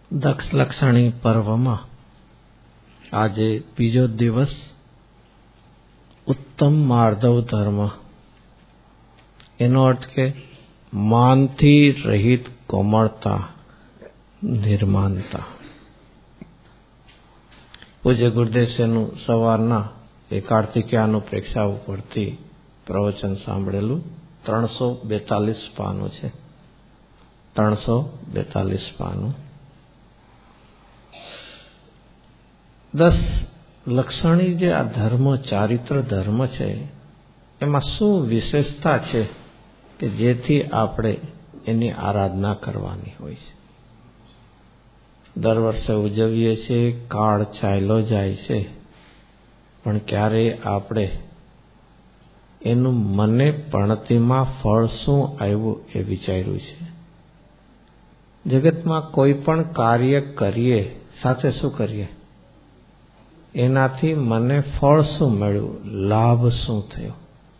દક્ષલક્ષણી પર્વમાં આજે બીજો દિવસ ઉત્તમ માર્ધવ ધર્મ, એનો અર્થ કે માનથી રહિત કોમળતા, નિર્માનતા. પૂજ્ય ગુરુદેવનું સવારના એ કાર્તિકીયાનું પ્રેક્ષા ઉપરથી પ્રવચન સાંભળેલું. 342 પાનું છે, 342 પાનું. 10 લક્ષણી જે આ ધર્મ, ચારિત્ર ધર્મ છે, એમાં શું વિશેષતા છે કે જેથી આપણે એની આરાધના કરવાની હોય છે. દર વર્ષે ઉજવીએ છીએ, કાળ ચાલ્યો જાય છે, પણ ક્યારેય આપણે એનું મને પણતીમાં ફળ શું આવ્યું એ વિચાર્યું છે. જગતમાં કોઈ પણ કાર્ય કરીએ, સાથે શું કરીએ, એનાથી મને ફળ શું મળ્યું, લાભ શું થયો.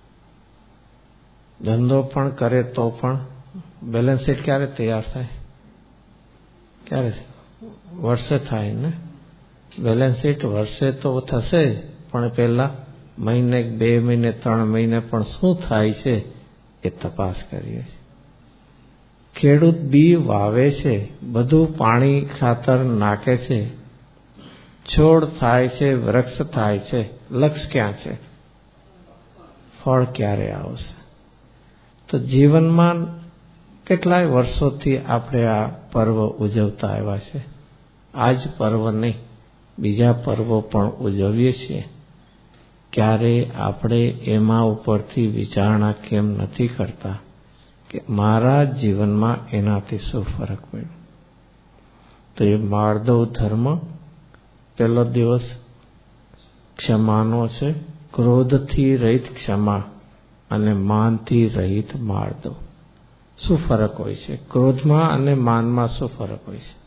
ધંધો પણ કરે તો પણ બેલેન્સ શીટ ક્યારે તૈયાર થાય? ક્યારે? વર્ષે થાય ને. બેલેન્સ શીટ વર્ષે તો થશે, પણ પહેલા મહિને, 2 મહિને, 3 મહિને પણ શું થાય છે એ તપાસ કરીએ છીએ. ખેડૂત બી વાવે છે, બધું પાણી ખાતર નાખે છે, છોડ થાય છે, વૃક્ષ થાય છે, લક્ષ્ય ક્યાં છે? ફળ ક્યારે આવશે? તો જીવનમાં કેટલાય વર્ષોથી આપણે આ પર્વ ઉજવતા આવ્યા છે. આ જ પર્વ નહીં, બીજા પર્વો પણ ઉજવીએ છીએ. ક્યારે આપણે એમાં ઉપરથી વિચારણા કેમ નથી કરતા કે મારા જીવનમાં એનાથી શું ફરક પડ્યો? તો એ માર્ધવ ધર્મ પહેલો દિવસ ક્ષમાનો છે. ક્રોધથી રહિત ક્ષમા અને માનથી રહિત માર્ધવ. શું ફરક હોય છે? ક્રોધમાં અને માનમાં શું ફરક હોય છે?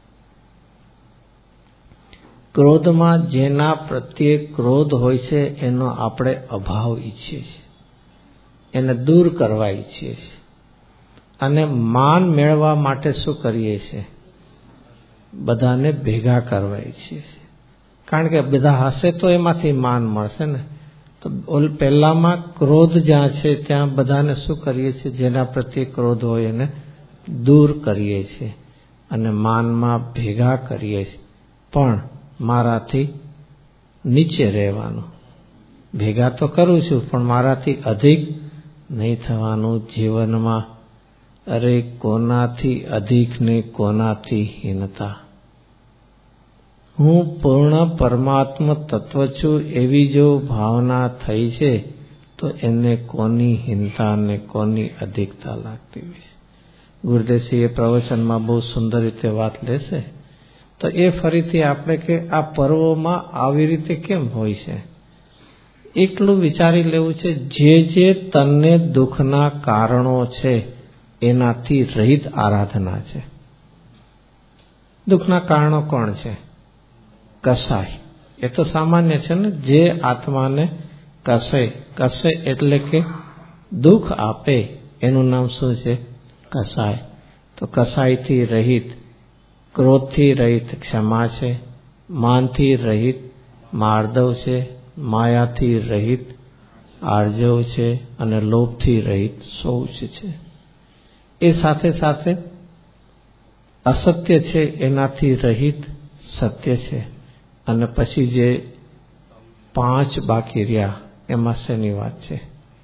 ક્રોધમાં જેના પ્રત્યે ક્રોધ હોય છે એનો આપણે અભાવ ઈચ્છીએ છીએ, એને દૂર કરવા ઈચ્છીએ છીએ. અને માન મેળવવા માટે શું કરીએ છીએ? બધાને ભેગા કરવા ઈચ્છીએ છીએ. કારણ કે બધા હશે તો એમાંથી માન મળશે ને. તો પહેલામાં ક્રોધ જ્યાં છે ત્યાં બધાને શું કરીએ છીએ? જેના પ્રત્યે ક્રોધ હોય એને દૂર કરીએ છીએ અને માનમાં ભેગા કરીએ છીએ. પણ મારાથી નીચે રહેવાનું. ભેગા તો કરું છું, પણ મારાથી અધિક નહીં થવાનું જીવનમાં. અરે કોનાથી અધિક ને કોનાથી હીનતા. હું પૂર્ણ પરમાત્મા તત્વ છું એવી જો ભાવના થઈ છે તો એને કોની હીનતા ને કોની અધિકતા લાગતી હોય છે. ગુરુદેવસિંહ એ પ્રવચનમાં બહુ સુંદર રીતે વાત લેશે. તો એ ફરીથી આપણે કે આ પર્વોમાં આવી રીતે કેમ હોય છે, એટલું વિચારી લેવું છે. જે તને દુઃખના કારણો છે એનાથી રહિત આરાધના છે. દુઃખના કારણો કોણ છે? કસાય. એ તો સામાન્ય છે ને. જે આત્માને કસે એટલે કે દુઃખ આપે એનું નામ શું છે? કસાય. તો કસાયથી રહિત, ક્રોધથી રહિત ક્ષમા છે, માનથી રહિત માર્ધવ છે, માયાથી રહિત આર્જવ છે અને લોભથી રહિત શૌચ છે. એ સાથે સાથે અસત્ય છે એનાથી રહિત સત્ય છે. અને પછી જે 5 બાકી રહ્યા એમાં શેની વાત છે?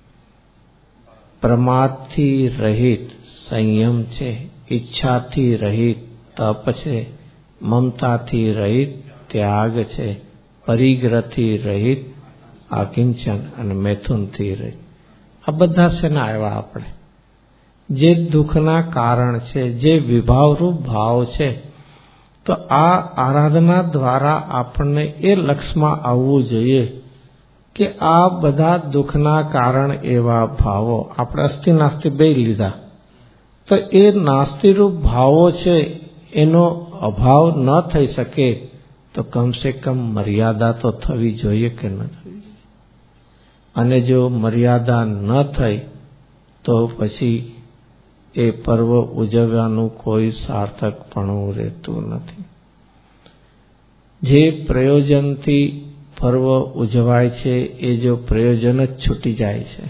પ્રમાદથી રહિત સંયમ છે, ઈચ્છાથી રહિત તપ છે, મમતાથી રહિત ત્યાગ છે, પરિગ્રહથી રહિત આકિંચન અને મૈથુનથી રહિત. આ બધા શેના આવ્યા? આપણે જે દુઃખના કારણ છે, જે વિભાવરૂપ ભાવ છે. તો આ આરાધના દ્વારા આપણને એ લક્ષ્યમાં આવવું જોઈએ કે આ બધા દુઃખના કારણ એવા ભાવો આપણે અસ્થિ નાસ્તિ બે લીધા. તો એ નાસ્તિરૂપ ભાવો છે એનો અભાવ ન થઈ શકે તો કમસે કમ મર્યાદા તો થવી જોઈએ કે ન થવી જોઈએ. અને જો મર્યાદા ન થઈ તો પછી એ પર્વ ઉજવવાનું કોઈ સાર્થકપણું રહેતું નથી. જે પ્રયોજનથી પર્વ ઉજવાય છે એ જો પ્રયોજન જ છૂટી જાય છે.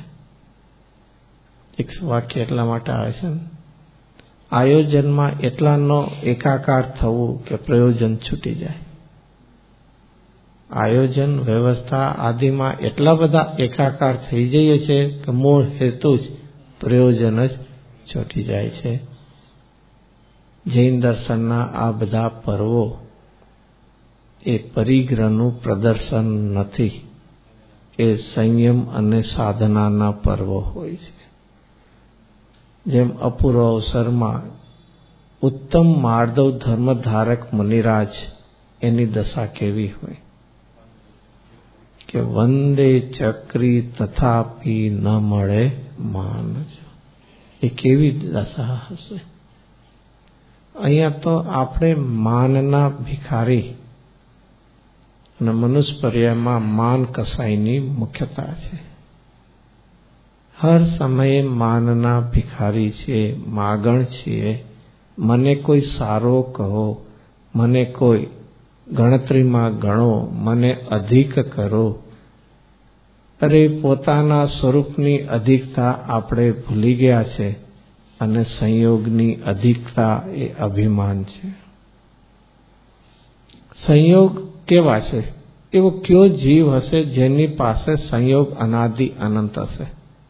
એક વાક્ય એટલા માટે આવે છે ને, આયોજનમાં એટલાનો એકાકાર થવું કે પ્રયોજન છૂટી જાય. આયોજન વ્યવસ્થા આદિમાં એટલા બધા એકાકાર થઈ જઈએ છે કે મૂળ હેતુ જ પ્રયોજન જ છૂટી જાય છે. જૈન દર્શનના આ બધા પર્વો એ પરિગ્રહનું પ્રદર્શન નથી, એ સંયમ અને સાધનાના પર્વો હોય છે. જેમ અપૂર્વ અવસરમાં ઉત્તમ માર્દવ ધર્મધારક મુનિરાજ, એની દશા કેવી હોય કે વંદે ચક્રી તથાપી ન મળે માન. એ કેવી દશા હશે? અહીંયા તો આપણે માનના ભિખારી અને મનુષ્યપર્યાયમાં માન કસાઈની મુખ્યતા છે. હર સમયે માનના ભિખારી છીએ, માગણ છીએ. મને કોઈ સારો કહો, મને કોઈ ગણતરીમાં ગણો, મને અધિક કરો. અરે પોતાના સ્વરૂપની અધિકતા આપણે ભૂલી ગયા છે અને સંયોગની અધિકતા એ અભિમાન છે. સંયોગ કેવા છે? એવો કયો જીવ હશે જેની પાસે સંયોગ અનાદિ અનંત હશે?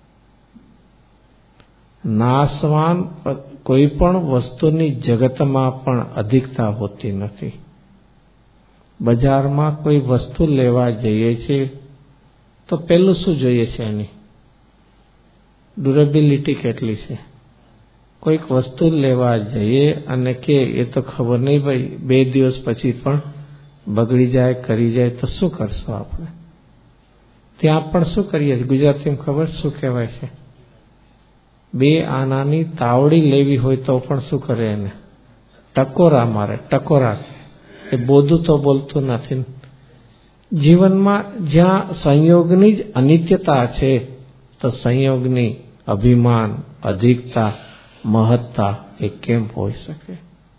નાશવાન કોઈ પણ વસ્તુની જગતમાં પણ અધિકતા હોતી નથી. બજારમાં કોઈ વસ્તુ લેવા જઈએ છીએ તો પેલું શું જોઈએ છે? એની ડ્યુરેબિલિટી કેટલી છે. કોઈક વસ્તુ લેવા જઈએ અને કે એ તો ખબર નહીં ભાઈ 2 દિવસ પછી પણ બગડી જાય, કરી જાય, તો શું કરશું આપણે? ત્યાં પણ શું કરીએ? ગુજરાતીમાં ખબર શું કહેવાય છે? 2 આનાની તાવડી લેવી હોય તો પણ શું કરે? એને ટકોરા મારે. ટકોરા એ બોધું તો બોલતું નથી. જીવનમાં જ્યાં સંયોગની જ અનિત્યતા છે તો સંયોગની અભિમાન, અધિકતા, મહત્તા એ કેમ હોઈ શકે?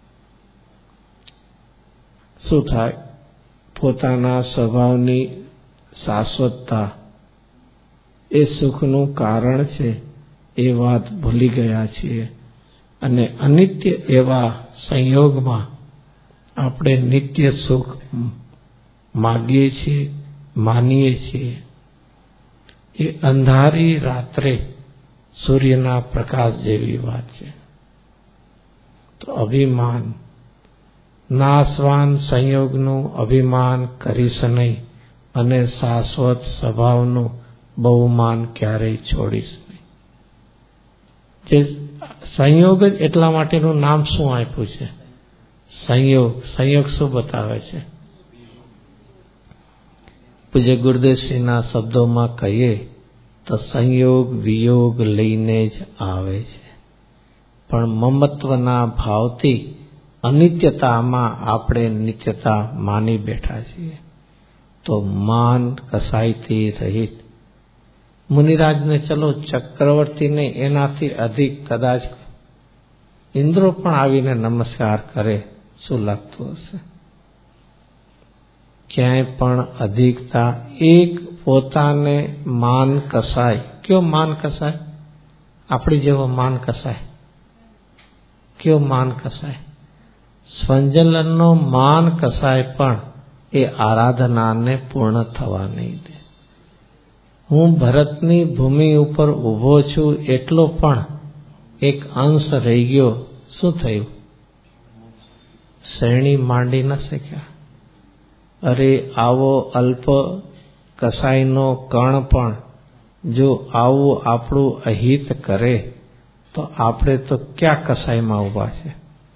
શું થાય? પોતાના સ્વભાવની શાશ્વતતા એ સુખનું કારણ છે એ વાત ભૂલી ગયા છીએ અને અનિત્ય એવા સંયોગમાં આપણે નિત્ય સુખ માગીએ છીએ, માનીએ છીએ. એ અંધારી રાત્રે સૂર્યના પ્રકાશ જેવી વાત છે. તો અભિમાન, નાશવાન સંયોગનું અભિમાન કરીશ નહીં અને શાશ્વત સ્વભાવનું બહુમાન ક્યારેય છોડીશ નહીં. જે સંયોગ જ એટલા માટેનું નામ શું આપ્યું છે? સંયોગ. સંયોગ શું બતાવે છે? પૂજ્ય ગુરુદેવસિંહના શબ્દોમાં કહીએ તો સંયોગ વિયોગ લઈને જ આવે છે. પણ મમત્વના ભાવથી અનિત્યતામાં આપણે નિત્યતા માની બેઠા છીએ. તો માન કસાઈથી રહિત મુનિરાજને ચલો ચક્રવર્તી નહીં, એનાથી અધિક કદાચ ઇન્દ્રો પણ આવીને નમસ્કાર કરે, શું લાગતું હશે? ક્યાંય પણ અધિકતા, એક પોતાને માન કસાય. કયો માન કસાય? આપણી જેવો માન કસાય. કયો માન કસાય? સ્વંજલનનો માન કસાય પણ એ આરાધનાને પૂર્ણ થવા નહીં દે. હું ભરતની ભૂમિ ઉપર ઊભો છું એટલો પણ એક અંશ રહી ગયો. શું થયું? શ્રેણી માંડી ન શક્યા. અરે આવો અલ્પ કસાઈનો કણ પણ જો આવું આપણું અહિત કરે તો આપણે તો ક્યાં કસાઈમાં ઊભા છે?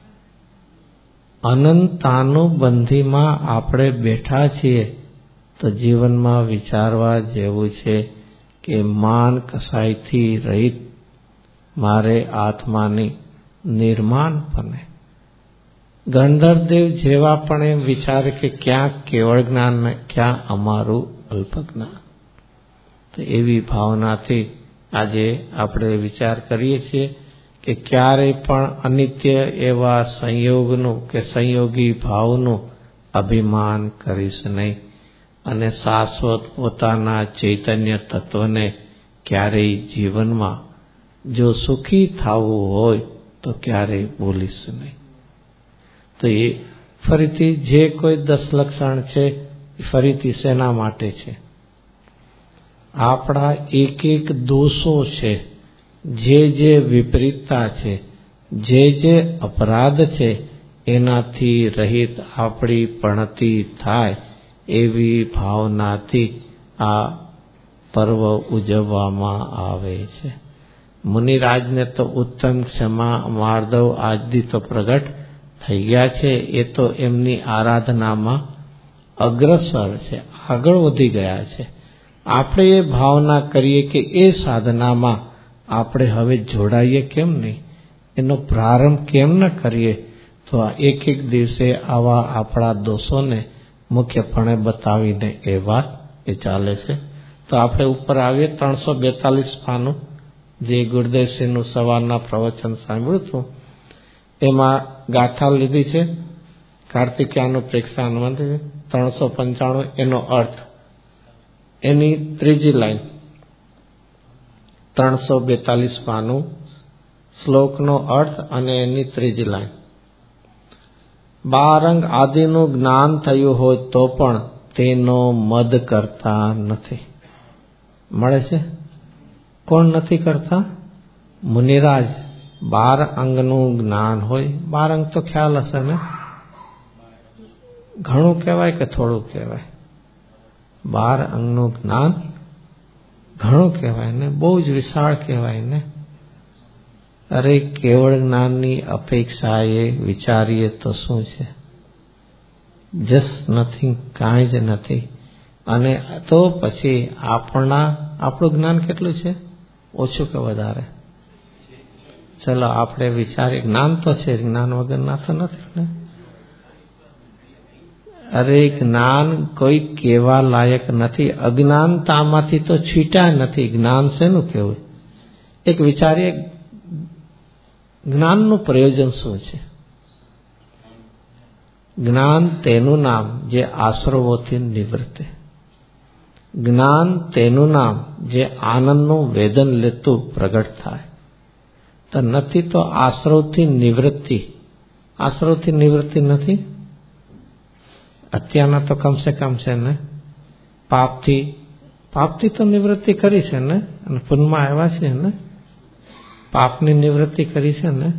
અનંતાનુબંધીમાં આપણે બેઠા છીએ. તો જીવનમાં વિચારવા જેવું છે કે માન કસાઈથી રહિત મારે આત્માની નિર્માણ બને. ગંધર્વદેવ જેવા પણ એમ વિચારે કે ક્યાંક કેવળ જ્ઞાન ને ક્યાં અમારું અલ્પ જ્ઞાન. તો એવી ભાવનાથી આજે આપણે વિચાર કરીએ છીએ કે ક્યારેય પણ અનિત્ય એવા સંયોગનું કે સંયોગી ભાવનું અભિમાન કરીશ નહીં અને શાશ્વત પોતાના ચૈતન્ય તત્વને ક્યારેય જીવનમાં જો સુખી થવું હોય તો ક્યારેય ભૂલીશ નહીં. તો એ ફરીથી જે કોઈ 10 લક્ષણ છે એ ફરીથી શેના માટે છે? આપણા એક એક દોષો છે, જે વિપરીતતા છે, જે અપરાધ છે, એનાથી રહિત આપણી પ્રણતિ થાય એવી ભાવનાથી આ પર્વ ઉજવવામાં આવે છે. મુનિરાજને તો ઉત્તમ ક્ષમા માર્દવ આજથી તો પ્રગટ થઈ ગયા છે. એ તો એમની આરાધનામાં અગ્રસર છે, આગળ વધી ગયા છે. આપણે એ ભાવના કરીએ કે એ સાધનામાં આપણે હવે જોડાઈએ કેમ નહીં, એનો પ્રારંભ કેમ ન કરીએ? તો આ એક દિવસે આવા આપણા દોષોને મુખ્યપણે બતાવીને એ વાત એ ચાલે છે. તો આપણે ઉપર આવીએ 342 પાનું, જે ગુરુદેવસિંહનું સવારના પ્રવચન સાંભળ્યું હતું એમાં ગાથા લીધી છે. કાર્તિકયાનું પ્રેક્ષાનુબંધ 395 એનો અર્થ, એની ત્રીજી લાઈન 342 પાનું શ્લોકનો અર્થ અને એની ત્રીજી લાઈન. 12 અંગ આદિનું જ્ઞાન થયું હોય તો પણ તેનો મદ કરતા નથી. મળે છે? કોણ નથી કરતા? મુનિરાજ. 12 અંગનું જ્ઞાન હોય, 12 અંગ તો ખ્યાલ હશે ને? ઘણું કહેવાય કે થોડું કહેવાય? 12 અંગનું જ્ઞાન ઘણું કહેવાય ને, બહુ જ વિશાળ કહેવાય ને. અરે કેવળ જ્ઞાનની અપેક્ષાએ વિચારીએ તો શું છે? જસ્ટ નથિંગ, કાંઈ જ નથી. અને તો પછી આપણું જ્ઞાન કેટલું છે? ઓછું કે વધારે? ચલો આપણે વિચારીએ. જ્ઞાન તો છે, જ્ઞાન વગરના તો નથી ને. અરે જ્ઞાન કોઈ કહેવા લાયક નથી. અજ્ઞાનતામાંથી તો છૂટ્યા નથી. જ્ઞાન શેનું કહેવું? એક વિચારીએ, જ્ઞાનનું પ્રયોજન શું છે? જ્ઞાન તેનું નામ જે આશ્રવોથી નિવૃત્તે. જ્ઞાન તેનું નામ જે આનંદનું વેદન લેતું પ્રગટ થાય. તો નથી તો આશ્રવથી નિવૃત્તિ. આશ્રવથી નિવૃત્તિ નથી. અત્યારના તો કમસે કમ છે ને. પાપથી તો નિવૃત્તિ કરી છે ને, અને પુણ્યમાં આવ્યા છે ને. પાપની નિવૃત્તિ કરી છે ને.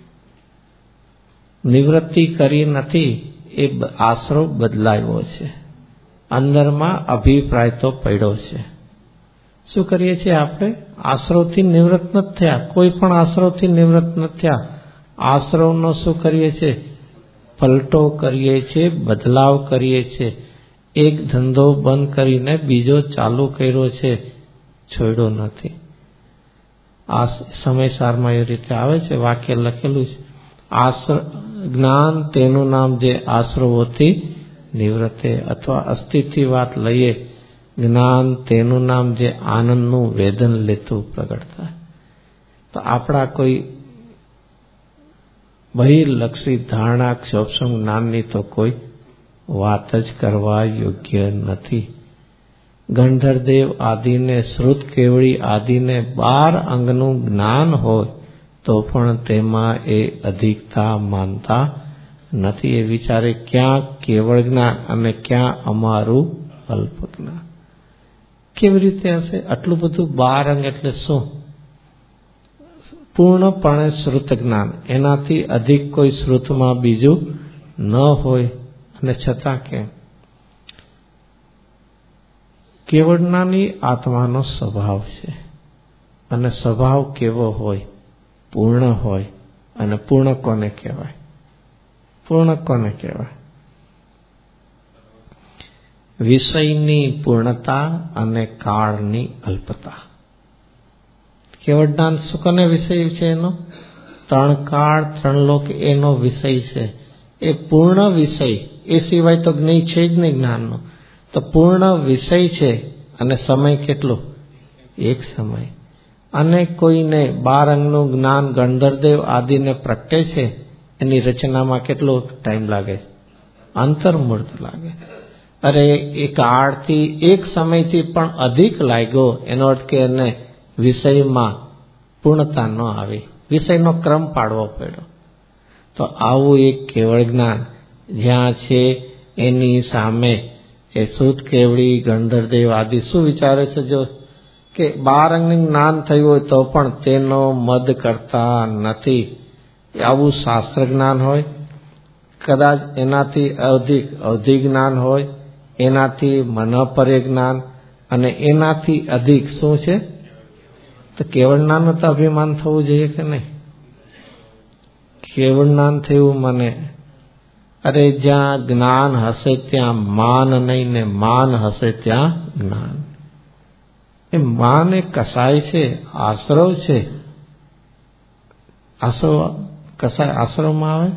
નિવૃત્તિ કરી નથી, એ આશ્રવ બદલાયો છે. અંદરમાં અભિપ્રાય તો પડ્યો છે. શું કરીએ છીએ આપણે? આશ્રવથી નિવૃત્ત નથી થયા. કોઈ પણ આશ્રવથી નિવૃત્ત નથી થયા. આશ્રવનો શું કરીએ છીએ? પલટો કરીએ છીએ, બદલાવ કરીએ છીએ. એક ધંધો બંધ કરીને બીજો ચાલુ કર્યો છે, છોડ્યો નથી. આ સમયસારમાં એ રીતે આવે છે, વાક્ય લખેલું છે. જ્ઞાન તેનું નામ જે આશ્રવોથી નિવૃત્તે, અથવા અસ્થિથી વાત લઈએ, જ્ઞાન તેનું નામ જે આનંદનું વેદન લેતું પ્રગટ થાય. તો આપણા કોઈ બહિર્લક્ષી ધારણા ક્ષોભસમ જ્ઞાનની તો કોઈ વાત જ કરવા યોગ્ય નથી. ગંધર્વદેવ આદિને, શ્રુત કેવળી આદિને 12 અંગનું જ્ઞાન હોય તો પણ તેમાં એ અધિકતા માનતા નથી. એ વિચારે ક્યાં કેવળ જ્ઞાન અને ક્યાં અમારું અલ્પ જ્ઞાન. કેવી રીતે હશે? આટલું બધું 12 અંગ એટલે શું? પૂર્ણપણે શ્રુત જ્ઞાન. એનાથી અધિક કોઈ શ્રુતમાં બીજું ન હોય, અને છતાં કેમ? કેવળનાની આત્માનો સ્વભાવ છે, અને સ્વભાવ કેવો હોય? પૂર્ણ હોય. અને પૂર્ણ કોને કહેવાય? પૂર્ણ કોને કહેવાય? વિષયની પૂર્ણતા અને કાળની અલ્પતા. કેવળ જ્ઞાન શું કોને વિષય છે? એનો 3 કાળ 3 લોક એનો વિષય છે. એ પૂર્ણ વિષય. એ સિવાય તો જ્ઞેય છે જ નહીં જ્ઞાનનો. તો પૂર્ણ વિષય છે. અને સમય કેટલો? એક સમય. અને કોઈને 12 અંગનું જ્ઞાન ગંધર્વદેવ આદિને પ્રગટે છે, એની રચનામાં કેટલો ટાઈમ લાગે છે? અંતર્મૂર્ત લાગે. અરે એ કાળથી એક સમયથી પણ અધિક લાગ્યો, એનો અર્થ કે એને વિષયમાં પૂર્ણતા ન આવી, વિષયનો ક્રમ પાડવો પડ્યો. તો આવું એક કેવળ જ્ઞાન જ્યાં છે એની સામે એ સૂત કેવડી ગણધરદેવ આદિ શું વિચારે છે? જો કે 12 અંગનું જ્ઞાન થયું હોય તો પણ તેનો મદ કરતા નથી. આવું શાસ્ત્ર જ્ઞાન હોય, કદાચ એનાથી અધિક જ્ઞાન હોય, એનાથી મનપર્ય જ્ઞાન, અને એનાથી અધિક શું છે? તો કેવળ જ્ઞાનનું તો અભિમાન થવું જોઈએ કે નહીં? કેવળ જ્ઞાન થયું મને. અરે જ્યાં જ્ઞાન હશે ત્યાં માન નહીં, ને માન હશે ત્યાં જ્ઞાન. એ માન એ કસાય છે, આશ્રવ છે. આશ્રવ કસાય આશ્રવમાં આવે,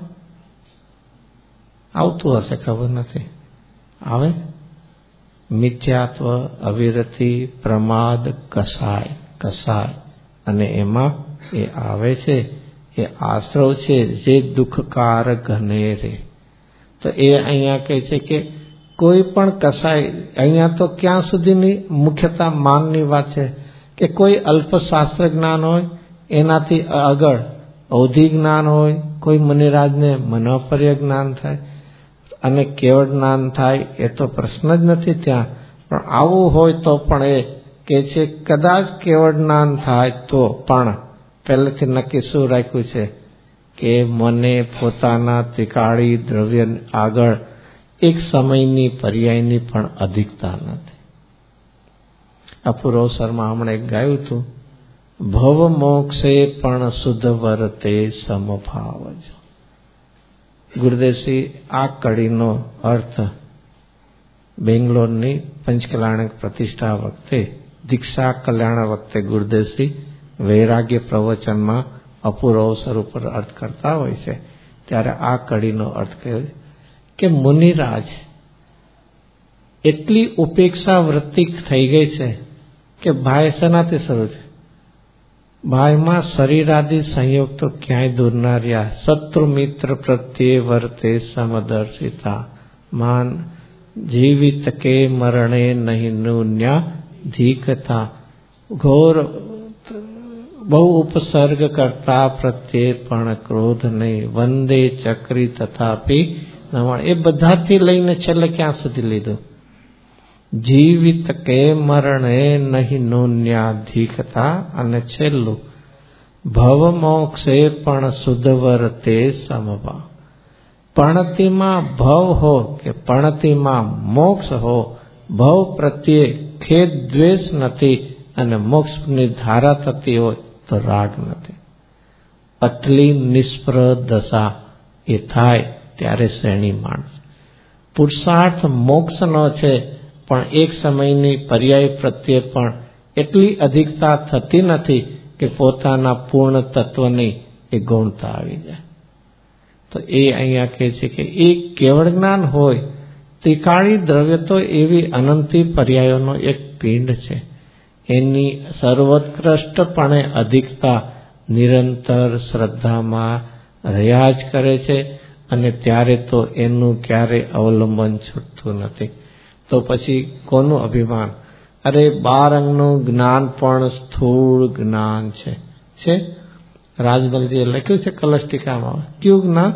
આવતું હશે, ખબર નથી. આવે મિથ્યાત્વ, અવિરતિ, પ્રમાદ, કસાય, અને એમાં એ આવે છે એ આશ્રવ છે જે દુઃખકાર ઘનેરે. તો એ અહીંયા કહે છે કે કોઈ પણ કસાય, અહીંયા તો ક્યાં સુધીની મુખ્યતા માનની વાત છે કે કોઈ અલ્પ શાસ્ત્ર જ્ઞાન હોય એનાથી આગળ અવધિ જ્ઞાન હોય, કોઈ મુનિરાજને મનોપર્ય જ્ઞાન થાય અને કેવળ જ્ઞાન થાય, એ તો પ્રશ્ન જ નથી ત્યાં. પણ આવું હોય તો પણ એ કે છે કદાચ કેવળ જ્ઞાન થાય તો પણ પહેલેથી નક્કી શું રાખ્યું છે કે મને પોતાના ત્રિકાળી દ્રવ્ય આગળ એક સમયની પર્યાયની પણ અધિકતા નથી. અપૂર્વસરમાં હમણાં એક ગાયું હતું, ભવ મોક્ષે પણ શુદ્ધ વર્તે સમભાવ. ગુરુદેવશ્રી આ કડીનો અર્થ બેંગ્લોરની પંચકલ્યાણક પ્રતિષ્ઠા વખતે, દીક્ષા કલ્યાણ વખતે ગુરુદેવશ્રી વૈરાગ્ય પ્રવચનમાં અપૂર્વ અવસર ઉપર અર્થ કરતા હોય છે. ત્યારે આ કડીનો અર્થ કહ્યો કે મુનિરાજ એટલી ઉપેક્ષા વૃત્તિ થઈ ગઈ છે કે ભાઈ શેનાથી શરૂ છે? ભાઈમાં શરીરાદિ સંયોગ તો ક્યાંય દૂર ના રહ્યા. શત્રુ મિત્ર પ્રત્યે વર્તે સમદર્શિતા, માન જીવિત કે મરણે નહીં ન્યા ધીકતા, ઘોર બહુ ઉપસર્ગ કરતા પ્રત્યે પણ ક્રોધ નહીં, વંદે ચક્રી તથાપી નમણ. એ બધાથી લઈને છેલ્લે ક્યાં સુધી લીધું? જીવિત કે મરણે નહીં નૂન્યાધિકતા, અને છેલ્લું ભવ મોક્ષે પણ શુદ્ધ વર્તે સમભાવ. પણતિમાં ભવ હો કે પણતિમાં મોક્ષ હો, ભવ પ્રત્યે ખેદ દ્વેષ નથી અને મોક્ષની ધારા થતી હોય તો રાગ નથી. આટલી નિષ્પ્રહ દશા એ થાય ત્યારે શ્રેણી માણસ. પુરુષાર્થ મોક્ષનો છે પણ એક સમયની પર્યાય પ્રત્યે પણ એટલી અધિકતા થતી નથી કે પોતાના પૂર્ણ તત્વની એ ગૌણતા આવી જાય. તો એ અહીંયા કહે છે કે એ કેવળ જ્ઞાન હોય. ત્રિકાળી દ્રવ્ય તો એવી અનંતી પર્યાયોનો એક પિંડ છે, એની સર્વોત્કૃષ્ટપણે અધિકતા નિરંતર શ્રદ્ધામાં રહ્યા જ કરે છે, અને ત્યારે તો એનું ક્યારેય અવલંબન છૂટતું નથી. તો પછી કોનું અભિમાન? અરે 12 અંગનું જ્ઞાન પણ સ્થૂળ જ્ઞાન છે. રાજમલજીએ લખ્યું છે કલશટીકામાં. કયું જ્ઞાન?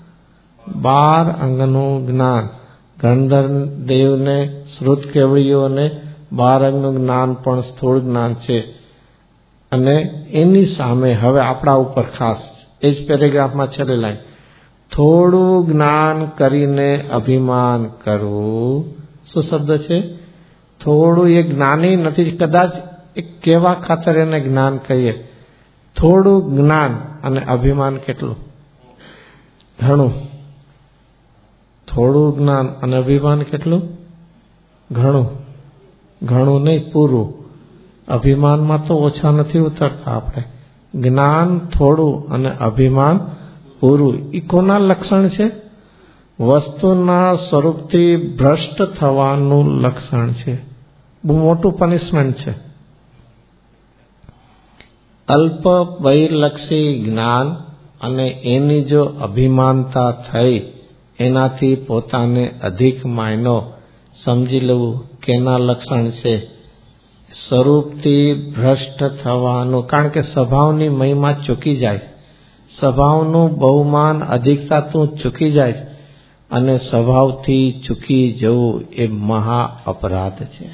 12 અંગનું જ્ઞાન. ગણધર દેવને, શ્રુત કેવડીઓને 12 અંગનું જ્ઞાન પણ સ્થૂળ જ્ઞાન છે. અને એની સામે હવે આપણા ઉપર ખાસ એ જ પેરેગ્રાફમાં છેલ્લી લાઈન, થોડું જ્ઞાન કરીને અભિમાન કરવું. શું શબ્દ છે? થોડું. એ જ્ઞાની નથી, કદાચ એક કેવા ખાતર એને જ્ઞાન કહીએ. થોડું જ્ઞાન અને અભિમાન કેટલું? ઘણું. થોડું જ્ઞાન અને અભિમાન કેટલું? ઘણું. ઘણું નહીં, પૂરું. અભિમાનમાં તો ઓછા નથી ઉતરતા આપણે. જ્ઞાન થોડું અને અભિમાન પૂરું. એ કોના લક્ષણ છે? વસ્તુના સ્વરૂપથી ભ્રષ્ટ થવાનું લક્ષણ છે. બહુ મોટું પનિશમેન્ટ છે. અલ્પ વૈલક્ષી જ્ઞાન અને એની જો અભિમાનતા થઈ એનાથી પોતાને અધિક માયનો સમજી લેવું કેના લક્ષણ છે. સ્વરૂપથી ભ્રષ્ટ થવાનું, કારણ કે સ્વભાવની મહિમા ચૂકી જાય, સ્વભાવનું બહુમાન અધિકતા તું ચૂકી જાય, અને સ્વભાવથી ચૂકી જવું એ મહા અપરાધ છે.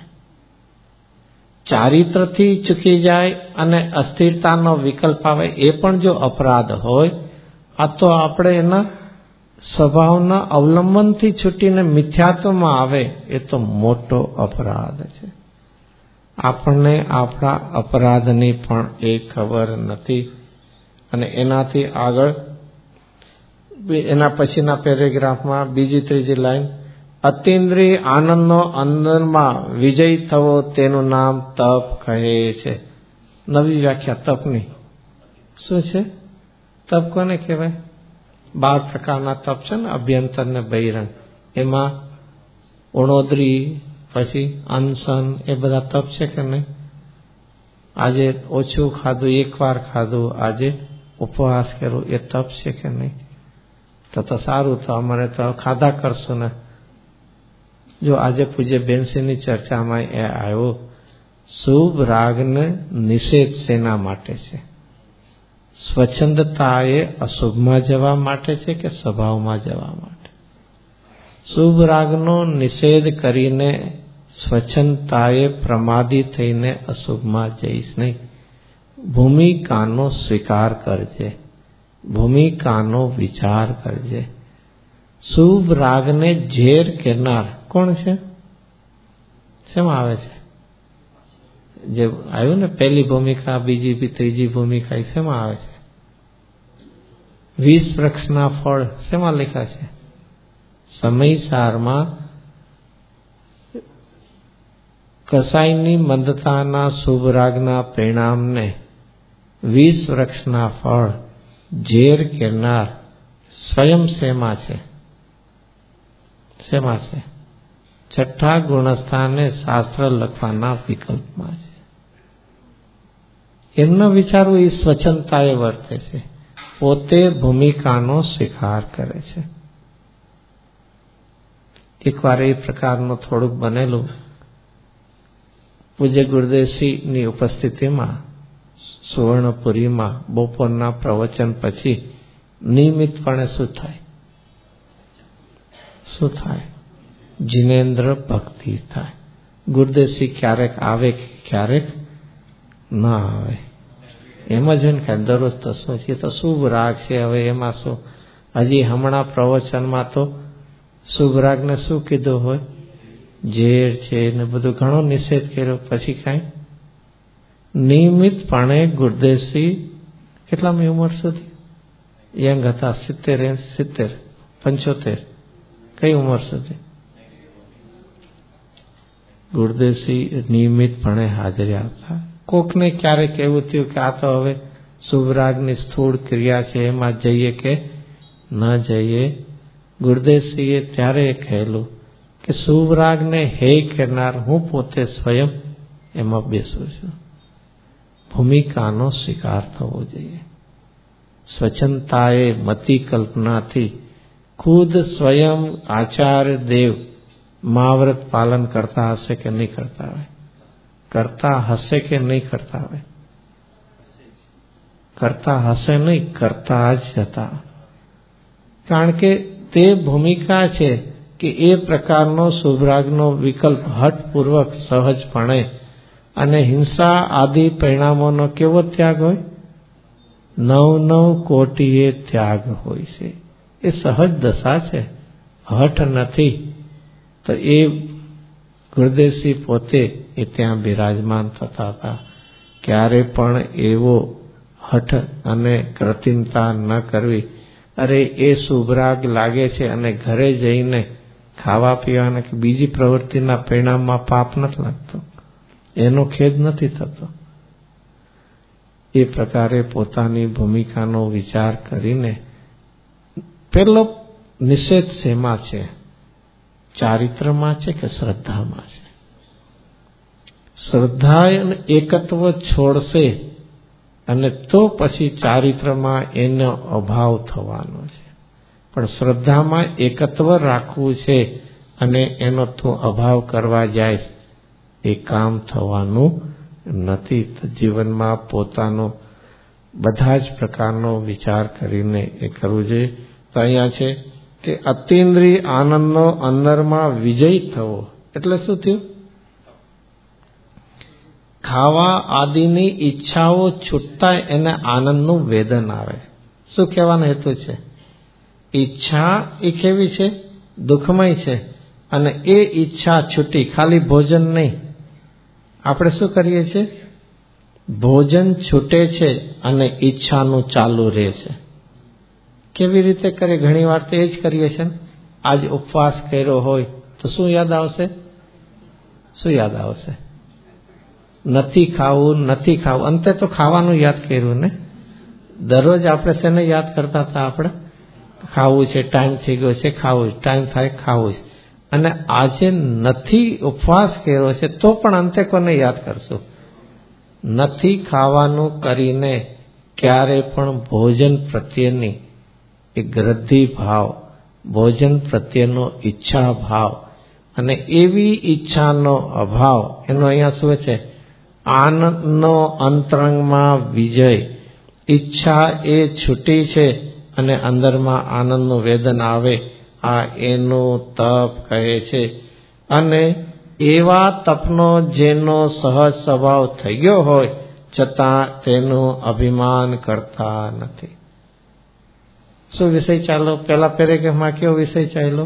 ચારિત્રથી ચૂકી જાય અને અસ્થિરતાનો વિકલ્પ આવે એ પણ જો અપરાધ હોય, આ તો આપણે એના સ્વભાવના અવલંબનથી છૂટીને મિથ્યાત્વમાં આવે એ તો મોટો અપરાધ છે. આપણને આપણા અપરાધની પણ એ ખબર નથી. અને એનાથી આગળ એના પછીના પેરેગ્રાફમાં બીજી ત્રીજી લાઈન, અતિન્દ્રિય આનંદનો અંદરમાં વિજય થવો તેનું નામ તપ કહે છે. નવી વ્યાખ્યા તપની શું છે? તપ કોને કહેવાય? 12 પ્રકારના તપ છે ને, અભ્યંતર ને બહિરંગ. એમાં ઉણોદરી પછી અનશન એ બધા તપ છે કે નહીં? આજે ઓછું ખાધું, એકવાર ખાધું, આજે ઉપવાસ કર્યો, એ તપ છે કે નહીં? તો સારું, તો અમારે તો ખાધા કરશું ને. જો આજે પૂજ્ય બેનસીની ચર્ચામાં એ આવ્યો, શુભ રાગને નિષેધ શેના માટે છે? સ્વચ્છંદતા એ અશુભમાં જવા માટે છે કે સ્વભાવમાં જવા માટે? શુભ રાગનો નિષેધ કરીને સ્વચ્છંદતાએ પ્રમાદી થઈને અશુભમાં જઈશ નહીં. ભૂમિકાનો સ્વીકાર કરજે, ભૂમિકાનો વિચાર કરજે. શુભ રાગને ઝેર કરનાર કોણ છે? શેમાં આવે છે? જે આવ્યું ને પહેલી ભૂમિકા, બીજી, ત્રીજી ભૂમિકા, એ શેમાં આવે છે? 20 વૃક્ષના ફળ શેમાં લખ્યા છે? સમયસારમાં કસાઈની મંદતાના શુભ રાગના પરિણામને 20 વૃક્ષના ફળ ઝેર કરનાર સ્વયં શેમાં છે? શેમાં છે? છઠ્ઠા ગુણસ્થાને શાસ્ત્ર લખવાના વિકલ્પમાં છે. એમના વિચારો એ સ્વચ્છંદતાએ વર્તે છે, પોતે ભૂમિકાનો સ્વીકાર કરે છે. એકવાર એ પ્રકારનું થોડુંક બનેલું. પૂજ્ય ગુરુદેવશ્રીની ઉપસ્થિતિમાં સુવર્ણપુરીમાં બપોરના પ્રવચન પછી નિયમિતપણે શું થાય? શું થાય? જિનેન્દ્ર ભક્તિ થાય. ગુરુદેવશ્રી ક્યારેક આવે, ક્યારેક ના આવે. એમ જ હોય ને કે દરરોજ તો શું છે, તો શુભ રાગ છે. હવે એમાં શું, હજી હમણાં પ્રવચનમાં તો શુભ રાગને શું કીધું હોય? ઝેર છે ને બધું ઘણો નિષેધ કર્યો. પછી કાંઈ નિયમિતપણે ગુરુદેવશ્રી કેટલામી ઉંમર સુધી યંગ હતા? 70, 70, 75, કઈ ઉંમર સુધી ગુરુદેવશ્રી નિયમિતપણે હાજરી આપતા? કોકને ક્યારેક એવું થયું કે આ તો હવે શુભ રાગની સ્થૂળ ક્રિયા છે, એમાં જઈએ કે ન જઈએ? ગુરુદેવશ્રીએ ત્યારે કહેલું કે શુભ રાગને હે કરનાર હું પોતે સ્વયં એમાં બેસું છું. ભૂમિકાનો સ્વીકાર થવો જોઈએ. સ્વચ્છંદતાએ મતિ કલ્પનાથી ખુદ સ્વયં આચાર્ય દેવ મહાવ્રત પાલન કરતા હશે કે નહીં કરતા હોય? કરતા હશે કે નહીં કરતા હોય? કરતા હશે નહીં, કરતા જ હતા. કારણ કે તે ભૂમિકા છે કે એ પ્રકારનો શુભરાગનો વિકલ્પ હઠપૂર્વક સહજપણે અને હિંસા આદિ પરિણામોનો કેવો ત્યાગ હોય? 9 કોટીએ ત્યાગ હોય છે. એ સહજ દશા છે, હઠ નથી. તો એ ગુરુદેવશ્રી પોતે એ ત્યાં બિરાજમાન થતા હતા. ક્યારે પણ એવો હઠ અને કૃત્રિમતા ન કરવી. અરે એ શુભરાગ લાગે છે અને ઘરે જઈને ખાવા પીવાના કે બીજી પ્રવૃત્તિના પરિણામમાં પાપ નથી લાગતો, એનો ખેદ નથી થતો. એ પ્રકારે પોતાની ભૂમિકાનો વિચાર કરીને પેલો નિષેધ શેમાં છે? ચારિત્રમાં છે કે શ્રદ્ધામાં છે? શ્રદ્ધા અને એકત્વ છોડશે અને તો પછી ચારિત્રમાં એનો અભાવ થવાનો છે. પણ શ્રદ્ધામાં એકત્વ રાખવું છે અને એનો તું અભાવ કરવા જાય એ કામ થવાનું નથી. તો જીવનમાં પોતાનો બધા જ પ્રકારનો વિચાર કરીને એ કરવું જોઈએ. તો અહીંયા છે કે અતિન્દ્રિય આનંદનો અંદરમાં વિજય થવો એટલે શું થયું? ખાવા આદિની ઈચ્છાઓ છૂટતા એને આનંદનું વેદન આવે. શું કહેવાનો હેતુ છે? ઈચ્છા એ કેવી છે? દુઃખમય છે. અને એ ઈચ્છા છૂટી, ખાલી ભોજન નહીં. આપણે શું કરીએ છીએ? ભોજન છૂટે છે અને ઈચ્છાનું ચાલુ રહે છે. કેવી રીતે કરે? ઘણી વાર તો એ જ કરીએ છીએ ને. આજ ઉપવાસ કર્યો હોય તો શું યાદ આવશે? શું યાદ આવશે? નથી ખાવું, નથી ખાવું. અંતે તો ખાવાનું યાદ કર્યું ને. દરરોજ આપણે શેને યાદ કરતા હતા? આપણે ખાવું છે, ટાઈમ થઈ ગયો છે, ખાવું, ટાઈમ થાય ખાવું. અને આજે નથી ઉપવાસ કર્યો છે તો પણ અંતે કોને યાદ કરશું? નથી ખાવાનું કરીને ક્યારે પણ ભોજન પ્રત્યેની એ ગ્રદ્ધિ ભાવ, ભોજન પ્રત્યેનો ઈચ્છા ભાવ અને એવી ઈચ્છાનો અભાવ, એનો અહીંયા શું છે? આનંદનો અંતરંગમાં વિજય. ઈચ્છા એ છૂટી છે અને અંદરમાં આનંદનું વેદન આવે. આ એનું તપ કહે છે. અને એવા તપનો જેનો સહજ સ્વભાવ થઈ ગયો હોય છતાં તેનું અભિમાન કરતા નથી. શું વિષય ચાલો? પહેલા પેરેગ્રાફમાં કયો વિષય ચાલ્યો?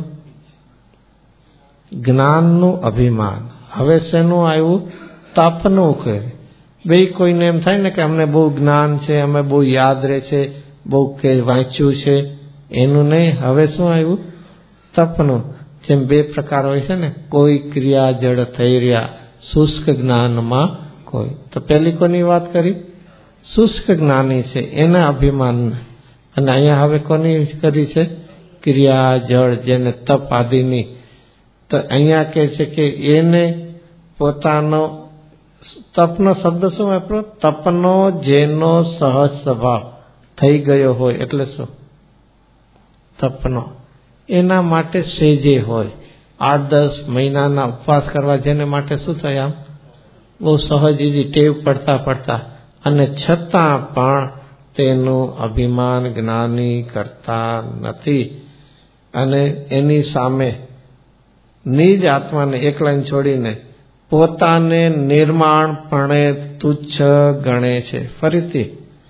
જ્ઞાનનું અભિમાન. હવે શેનું આવ્યું? તપનું. કહે બે કોઈને એમ થાય ને કે અમને બહુ જ્ઞાન છે, અમે બહુ યાદ રહે છે, બહુ કે વાંચ્યું છે, એનું નહીં. હવે શું આવ્યું? તપનું. જેમ બે પ્રકાર હોય છે ને, કોઈ ક્રિયા જડ થઈ રહ્યા, શુષ્ક જ્ઞાનમાં કોઈ. તો પહેલી કોની વાત કરી? શુષ્ક જ્ઞાની છે એના અભિમાન. અને અહીંયા હવે કોની કરી છે? ક્રિયા જળ, જેને તપ આદિની. તો અહીંયા કહે છે કે એને પોતાનો તપનો શબ્દ શું વાપરો? તપનો જેનો સહજ સ્વભાવ થઈ ગયો હોય એટલે શું? તપનો એના માટે સેજે હોય. 8-10 મહિનાના ઉપવાસ કરવા જેને માટે શું થાય? આમ બહુ સહજ ઈજી ટેવ પડતા અને છતાં પણ તેનું અભિમાન જ્ઞાની કરતા નથી. અને એની સામે નિજ આત્માને એક લાઈન છોડીને પોતાને નિર્માણપણે તુચ્છ ગણે છે. ફરીથી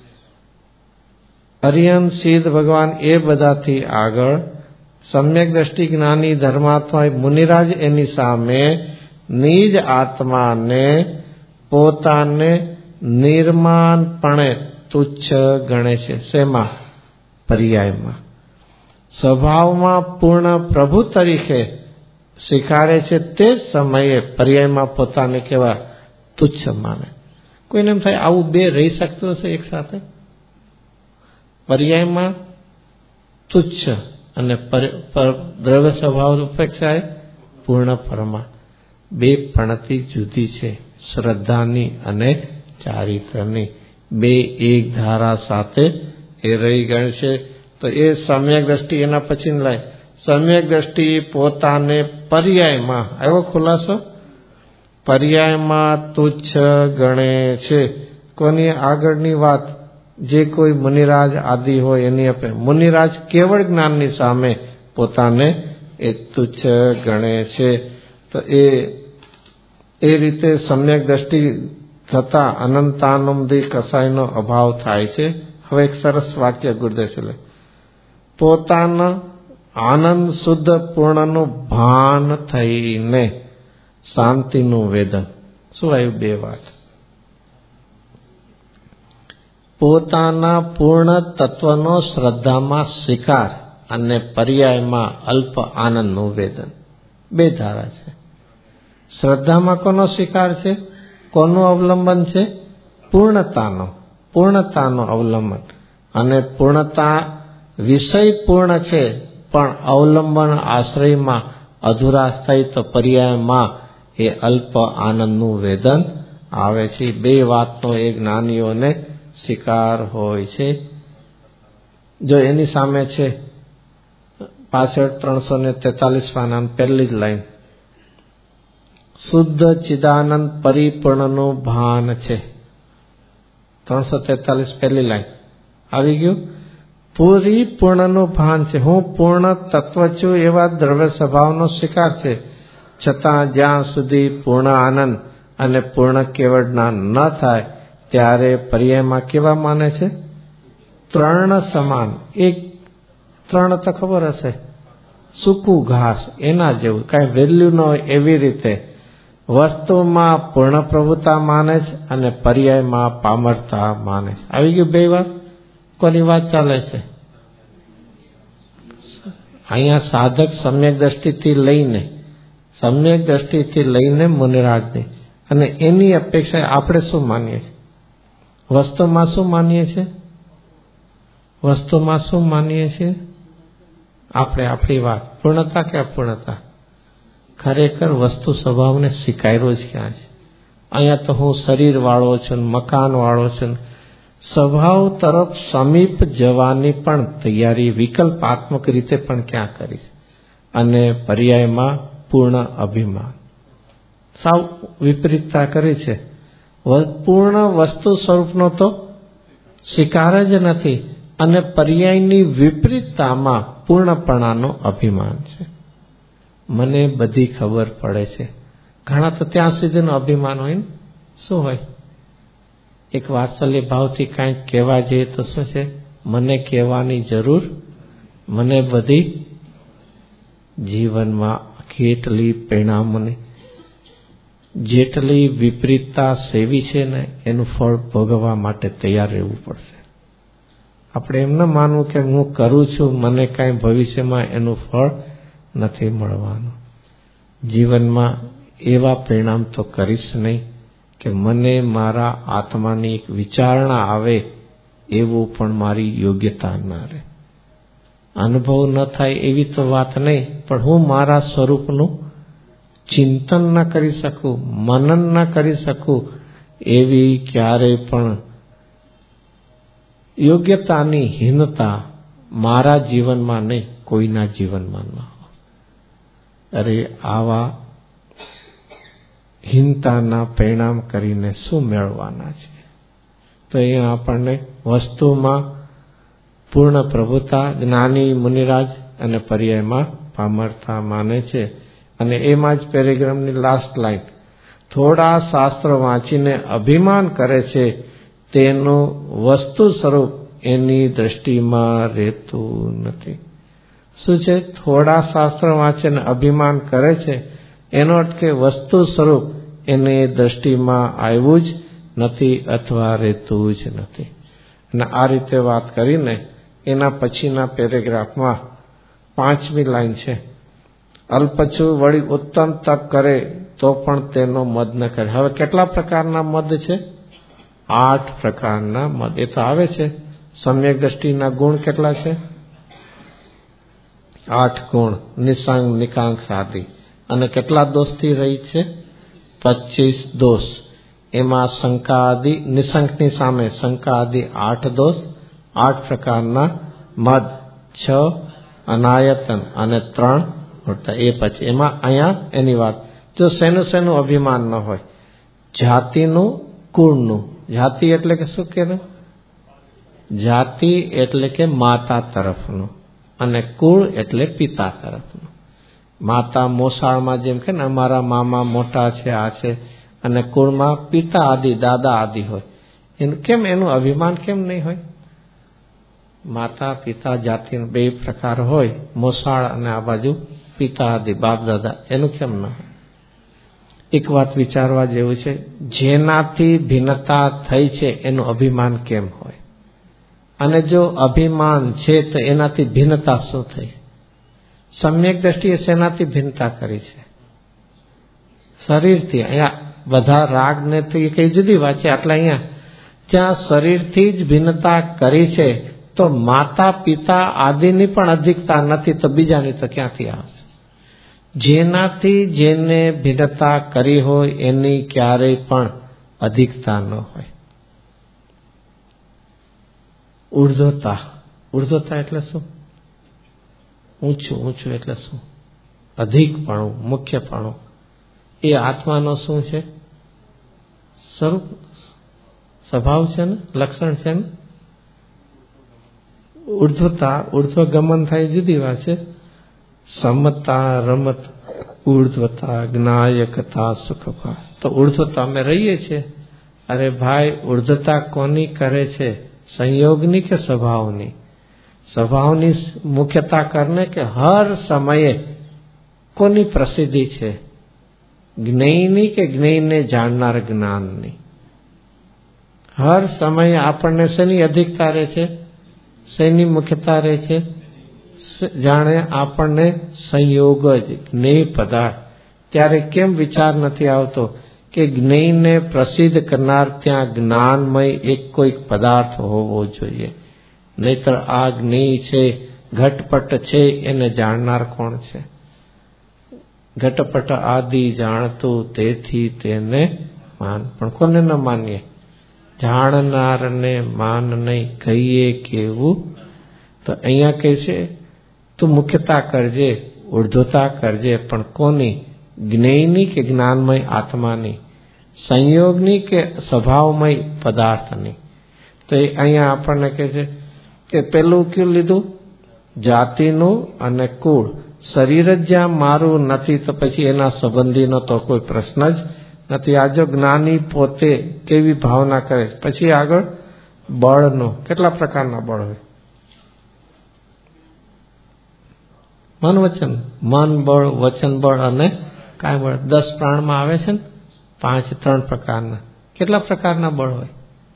અરિયન સિદ્ધ ભગવાન એ બધાથી આગળ સમ્યક દ્રષ્ટિ જ્ઞાની ધર્માત્મા મુનિરાજ એની સામે નિજ આત્માને પોતાને નિર્માણપણે તુચ્છ ગણે છે. શેમાં? પર્યાયમાં. સ્વભાવમાં પૂર્ણ પ્રભુ તરીકે સ્વીકારે છે તે જ સમયે પર્યાયમાં પોતાને કેવા? તુચ્છ માને. કોઈને એમ થાય આવું બે રહી શકતું હશે એક સાથે? પર્યાયમાં તુચ્છ અને દ્રવ્ય સ્વભાવ ઉપેક્ષાએ પૂર્ણ પરમા. બે પણતી જુદી છે, શ્રદ્ધાની અને ચારિત્રની. બે એક ધારા સાથે એ રહી ગણ છે. તો એ સમ્યક દ્રષ્ટિ એના પછી લાય. સમ્યક દ્રષ્ટિ પોતાને પર્યાયમાં આવ્યો ખુલાસો? પર્યાયમાં તુચ્છ ગણે છે. કોની આગળની વાત? જે કોઈ મુનિરાજ આદિ હોય એની આપે. મુનિરાજ કેવળ જ્ઞાનની સામે પોતાને એ તુચ્છ ગણે છે. તો એ રીતે સમ્યક દ્રષ્ટિ થતા અનંતાનંદી કસાયનો અભાવ થાય છે. હવે એક સરસ વાક્ય ગુરુદેવ છે. પોતાના આનંદ શુદ્ધ પૂર્ણનું ભાન થઈને શાંતિનું વેદન. શું આવ્યું? બે વાત. પોતાના પૂર્ણ તત્વનો શ્રદ્ધામાં સ્વીકાર અને પર્યાયમાં અલ્પ આનંદનું વેદન. બે ધારા છે. શ્રદ્ધામાં કોનો સ્વીકાર છે? કોનું અવલંબન છે? પૂર્ણતાનો અવલંબન. અને પૂર્ણતા વિષય પૂર્ણ છે પણ અવલંબન આશ્રયમાં અધુરાશ થઈ તો પર્યાયમાં એ અલ્પ આનંદનું વેદન આવે છે. બે વાતનો એ જ્ઞાનીઓને સ્વીકાર હોય છે. જો એની સામે છે પાછળ 343 પાના પહેલી જ લાઈન. શુદ્ધ ચિદાનંદ પરિપૂર્ણનું ભાન છે. 343 પહેલી લાઈન આવી ગયું. પરિપૂર્ણનું ભાન છે. હું પૂર્ણ તત્વ છું એવા દ્રવ્ય સ્વભાવનો સ્વીકાર છે, છતાં જ્યાં સુધી પૂર્ણ આનંદ અને પૂર્ણ કેવળના ન થાય ત્યારે પર્યાયમાં કેવા માને છે? ત્રણ સમાન. એક ત્રણ તો ખબર હશે, સૂકું ઘાસ, એના જેવું, કઈ વેલ્યુ ન હોય એવી રીતે વસ્તુમાં પૂર્ણ પ્રભુતા માને છે અને પર્યાયમાં પામરતા માને છે. આવી ગયું બે વાત. કોની વાત ચાલે છે? અહીંયા સાધક સમ્યક દ્રષ્ટિથી લઈને મુનિરાજની, અને એની અપેક્ષા આપણે શું માનીએ છીએ? વસ્તુમાં શું માનીએ છીએ? આપણે આપણી વાત પૂર્ણતા કે અપૂર્ણતા? ખરેખર વસ્તુ સ્વભાવને સ્વીકાર્યો જ ક્યાં છે? અહીંયા તો હું શરીર વાળો છું, મકાન વાળો છું. સ્વભાવ તરફ સમીપ જવાની પણ તૈયારી વિકલ્પાત્મક રીતે પણ ક્યાં કરીશ? અને પર્યાયમાં પૂર્ણ અભિમાન. સાવ વિપરીતતા કરી છે. પૂર્ણ વસ્તુ સ્વરૂપનો તો સ્વીકાર જ નથી, અને પર્યાયની વિપરીતતામાં પૂર્ણપણાનો અભિમાન છે. મને બધી ખબર પડે છે. ઘણા તો ત્યાં સુધીનો અભિમાન હોય ને, શું હોય? એક વાત્સલ્ય ભાવથી કાંઈક કહેવા જઈએ તો શું છે? મને કહેવાની જરૂર, મને બધી જીવનમાં કેટલી પરિણામોની, જેટલી વિપરીતતા સેવી છે ને એનું ફળ ભોગવવા માટે તૈયાર રહેવું પડશે. આપણે એમ ન માનવું કે હું કરું છું, મને કાંઈ ભવિષ્યમાં એનું ફળ નથી મળવાનું. જીવનમાં એવા પરિણામ તો કરીશ નહીં કે મને મારા આત્માની એક વિચારણા આવે એવું પણ મારી યોગ્યતા ના રહે. અનુભવ ન થાય એવી તો વાત નહીં, પણ હું મારા સ્વરૂપનું ચિંતન ન કરી શકું, મનન ન કરી શકું, એવી ક્યારેય પણ યોગ્યતાની હીનતા મારા જીવનમાં નહીં, કોઈના જીવનમાં ન હોય. અરે આવા હીનતાના પરિણામ કરીને શું મેળવવાના છે? તો અહીંયા આપણને વસ્તુમાં પૂર્ણ પ્રભુતા જ્ઞાની મુનિરાજ અને પર્યાયમાં પામરતા માને છે. અને એમાં જ પેરેગ્રાફની લાસ્ટ લાઈન, થોડા શાસ્ત્ર વાંચીને અભિમાન કરે છે તેનું વસ્તુ સ્વરૂપ એની દ્રષ્ટિમાં રહેતું નથી. શું છે? થોડા શાસ્ત્ર વાંચીને અભિમાન કરે છે, એનો અર્થ કે વસ્તુ સ્વરૂપ એને દ્રષ્ટિમાં આવ્યું જ નથી અથવા રહેતું જ નથી. અને આ રીતે વાત કરીને એના પછીના પેરેગ્રાફમાં 5મી લાઈન છે, અલ્પછું વળી ઉત્તમ તપ કરે તો પણ તેનો મદ ન કરે. હવે કેટલા પ્રકારના મદ છે? 8 પ્રકારના મદ. એ તો આવે છે. સમ્યક દ્રષ્ટિના ગુણ કેટલા છે? 8 ગુણ. નિસંગ, નિકાંક્ષ આદિ. અને કેટલા દોષથી રહી છે? 25 દોષ. એમાં શંકા આદિ, નિસંકની સામે શંકા આદિ 8 દોષ, 8 પ્રકારના મદ, 6 અનાયતન અને 3 મૂર્તા. એ પછી એમાં અહીંયા એની વાત, જો શેનું અભિમાન ન હોય, જાતિનું, કુળનું. જાતિ એટલે કે શું કહેવાય? જાતિ એટલે કે માતા તરફનું, અને કુળ એટલે પિતા તરફનું. માતા મોસાળમાં જેમ કે ને અમારા મામા મોટા છે, આ છે, અને કુળમાં પિતા આદિ, દાદા આદિ હોય. એનું કેમ, એનું અભિમાન કેમ નહીં હોય? માતા પિતા જાતિના 2 પ્રકાર હોય, મોસાળ અને આ બાજુ પિતા આદિ, બાપ દાદા. એનું કેમ ન હોય? એક વાત વિચારવા જેવું છે, જેનાથી ભિન્નતા થઈ છે એનું અભિમાન કેમ હોય? અને જો અભિમાન છે તો એનાથી ભિન્નતા શું થઈ? સમ્યક દ્રષ્ટિએ શેનાથી ભિન્નતા કરી છે? શરીરથી. અહીંયા બધા રાગને તો એ કઈ જુદી વાત છે. આટલા અહીંયા જ્યાં શરીરથી જ ભિન્નતા કરી છે, તો માતા પિતા આદિની પણ અધિકતા નથી, તો બીજાની તો ક્યાંથી આવશે? જેનાથી જેને ભિન્નતા કરી હોય એની ક્યારેય પણ અધિકતા ન હોય. ઉર્ધ્વતા. ઉર્ધ્વતા એટલે શું? ઊંચું ઊંચું એટલે શું? અધિકપણું, મુખ્યપણું. એ આત્માનો શું છે? સ્વરૂપ, સ્વભાવ છે ને, લક્ષણ છે ને. ઉર્ધ્વતા, ઉર્ધ્વગમન થાય જુદી વાત છે. સમતા, રમત, ઉર્ધ્વતા, જ્ઞાયકતા, સુખભાસ. તો ઉર્ધ્વતા અમે રહીએ છીએ. અરે ભાઈ, ઉર્ધ્વતા કોની કરે છે? સંયોગની કે સ્વભાવની? સ્વભાવની મુખ્યતા કરને કે હર સમયે કોની પ્રસિદ્ધિ છે? જ્ઞેયની કે જ્ઞેયને જાણનાર જ્ઞાનની? હર સમયે આપણને શેની અધિકતા રહે છે? શેની મુખ્યતા રહે છે? જાણે આપણને સંયોગ જ જ્ઞેય પદાર્થ. ત્યારે કેમ વિચાર નથી આવતો કે જ્ઞેયને પ્રસિદ્ધ કરનાર ત્યાં જ્ઞાનમય એક કોઈક પદાર્થ હોવો જોઈએ? નહીતર આ જ્ઞેય છે, ઘટપટ છે, એને જાણનાર કોણ છે? ઘટપટ આદિ જાણતું, તેથી તેને માન. પણ કોને ન માનીએ? જાણનારને માન નહીં, કહીએ કેવું? તો અહીંયા કહે છે તું મુખ્યતા કરજે, ઉર્ધ્વતા કરજે, પણ કોની? જ્ઞેયની કે જ્ઞાનમય આત્માની? સંયોગની કે સ્વભાવમય પદાર્થની? તો એ અહીંયા આપણને કહે છે કે પેલું કયું લીધું? જાતિનું અને કુળ. શરીર જ જ્યાં મારું નથી તો પછી એના સંબંધીનો તો કોઈ પ્રશ્ન જ નથી. આ જો જ્ઞાની પોતે કેવી ભાવના કરે. પછી આગળ બળનો. કેટલા પ્રકારના બળ હોય? મન વચન, મન બળ, વચન બળ અને કાય બળ. 10 પ્રાણમાં આવે છે ને 3 પ્રકારના. કેટલા પ્રકારના બળ હોય?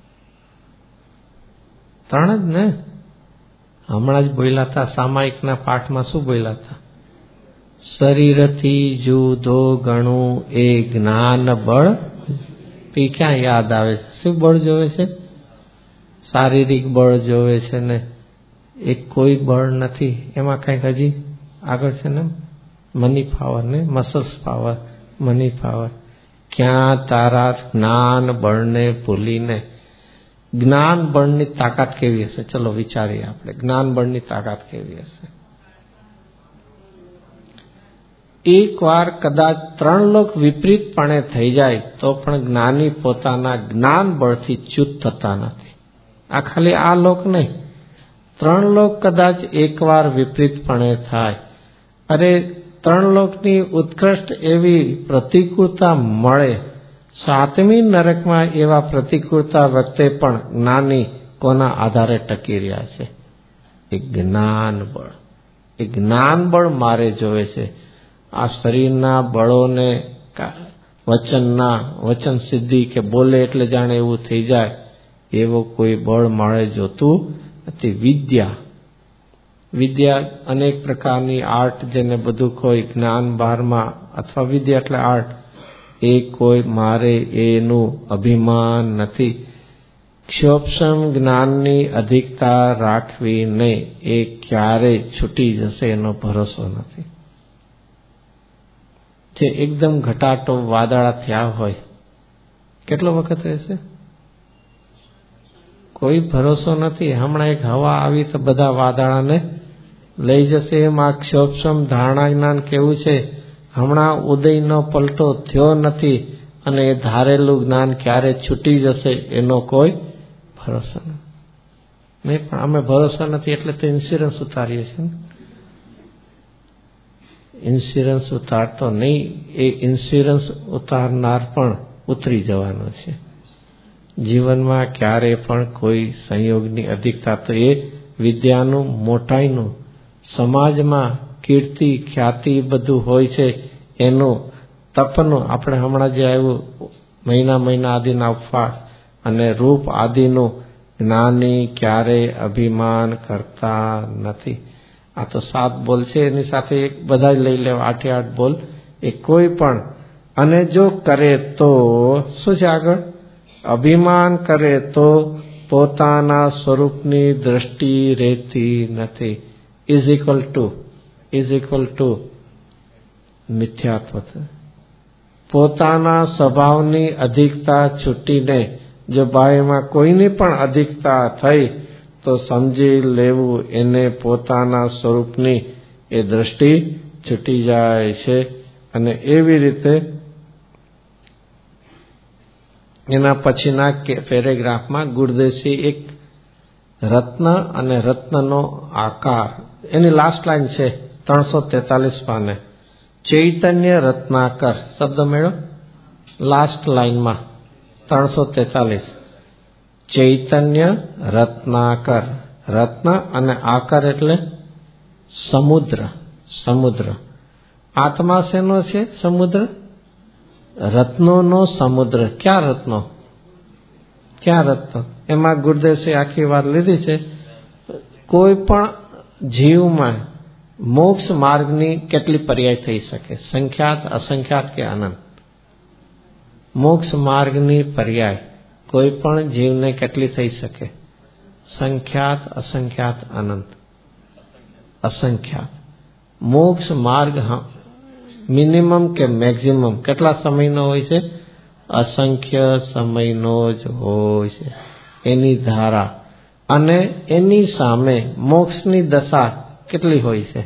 3 જ ને. હમણાં જ બોલ્યા હતા સામાયિકના પાઠમાં. શું બોલ્યા હતા? શરીરથી જુદો ગણું એ જ્ઞાન બળ. એ ક્યાં યાદ આવે છે? શું બળ જોવે છે? શારીરિક બળ જોવે છે ને એક કોઈ બળ નથી. એમાં કંઈક હજી આગળ છે ને મની પાવર ને મસલ્સ પાવર, મની પાવર. ક્યાં તારા જ્ઞાન બળને ભૂલીને. જ્ઞાન બળની તાકાત કેવી હશે? ચલો વિચારીએ આપણે. જ્ઞાન બળની તાકાત કેવી હશે? એક વાર કદાચ 3 લોક વિપરીતપણે થઈ જાય તો પણ જ્ઞાની પોતાના જ્ઞાન બળથી ચ્યુત થતા નથી. આ ખાલી આ લોક નહીં, 3 લોક કદાચ એકવાર વિપરીતપણે થાય. અરે 3 લોકની ઉત્કૃષ્ટ એવી પ્રતિકૂળતા મળે. 7મી નરકમાં એવા પ્રતિકૂળતા વખતે પણ જ્ઞાની કોના આધારે ટકી રહ્યા છે? એ જ્ઞાન બળ. એ જ્ઞાન બળ મારે જોવે છે. આ શરીરના બળોને વચન સિદ્ધિ કે બોલે એટલે જાણે એવું થઈ જાય એવો કોઈ બળ મારે જોતું નથી. વિદ્યા અનેક પ્રકારની આર્ટ જેને બધું કોઈ જ્ઞાન બહારમાં અથવા વિદ્યા એટલે આર્ટ, એ કોઈ મારે એનું અભિમાન નથી. ક્ષોભક્ષમ જ્ઞાનની અધિકતા રાખવી નહીં. એ ક્યારે છૂટી જશે એનો ભરોસો નથી. જે એકદમ ઘટાટો વાદળા થયા હોય કેટલો વખત રહેશે? કોઈ ભરોસો નથી. હમણાં એક હવા આવી તો બધા વાદળાને લઈ જશે. એમ આ ક્ષોભક્ષમ ધારણા જ્ઞાન કેવું છે? હમણાં ઉદયનો પલટો થયો નથી અને એ ધારેલું જ્ઞાન ક્યારે છૂટી જશે એનો કોઈ ભરોસો નથી. નહીં, પણ અમે ભરોસો નથી એટલે તો ઇન્સ્યોરન્સ ઉતારીએ છીએ ને. ઇન્સ્યોરન્સ ઉતારતો નહીં, એ ઇન્સ્યોરન્સ ઉતારનાર પણ ઉતરી જવાનો છે. જીવનમાં ક્યારે પણ કોઈ સંયોગની અધિકતા તો એ વિદ્યાનું, મોટાઈનું, સમાજમાં કીર્તિ ખ્યાતિ બધું હોય છે એનું, તપનું. આપણે હમણાં જે આવ્યું મહિના આદિના ઉપવાસ અને રૂપ આદિનું જ્ઞાની ક્યારેય અભિમાન કરતા નથી. આ તો 7 બોલ છે, એની સાથે એક બધા લઈ લેવા 8 બોલ. એ કોઈ પણ અને જો કરે તો શું છે આગળ? અભિમાન કરે તો પોતાના સ્વરૂપની દ્રષ્ટિ રહેતી નથી. ઇઝ ઇક્વલ ટુ મિથ્યાત્વ. પોતાના સ્વભાવની અધિકતા છૂટીને જો બાહ્યમાં કોઈની પણ અધિકતા થઈ તો સમજી લેવું એને પોતાના સ્વરૂપની એ દ્રષ્ટિ છૂટી જાય છે. અને એવી રીતે એના પછીના પેરેગ્રાફમાં ગુરુદેવસિંહ એક રત્ન અને રત્નનો આકાર, એની લાસ્ટ લાઈન છે 343 પાને, ચૈતન્ય રત્નાકર શબ્દ મેળો લાસ્ટ લાઈનમાં 343, ચૈતન્ય રત્નાકર. રત્ન અને આકર એટલે સમુદ્ર. સમુદ્ર આત્મા શેનો છે? સમુદ્ર. રત્નોનો સમુદ્ર. ક્યાં રત્નો? ક્યાં રત્નો? એમાં ગુરુદેવસિંહ આખી વાત લીધી છે. કોઈ પણ જીવમાં મોક્ષ માર્ગની કેટલી પર્યાય થઈ શકે? સંખ્યાત, અસંખ્યાત કે અનંત? મોક્ષ માર્ગની પર્યાય કોઈ પણ જીવને કેટલી થઈ શકે? સંખ્યાત, અસંખ્યાત, અનંત? અસંખ્યાત. મોક્ષ માર્ગ મિનિમમ કે મેક્સિમમ કેટલા સમયનો હોય છે? અસંખ્ય સમયનો જ હોય છે એની ધારા. અને એની સામે મોક્ષની દશા કેટલી હોય છે?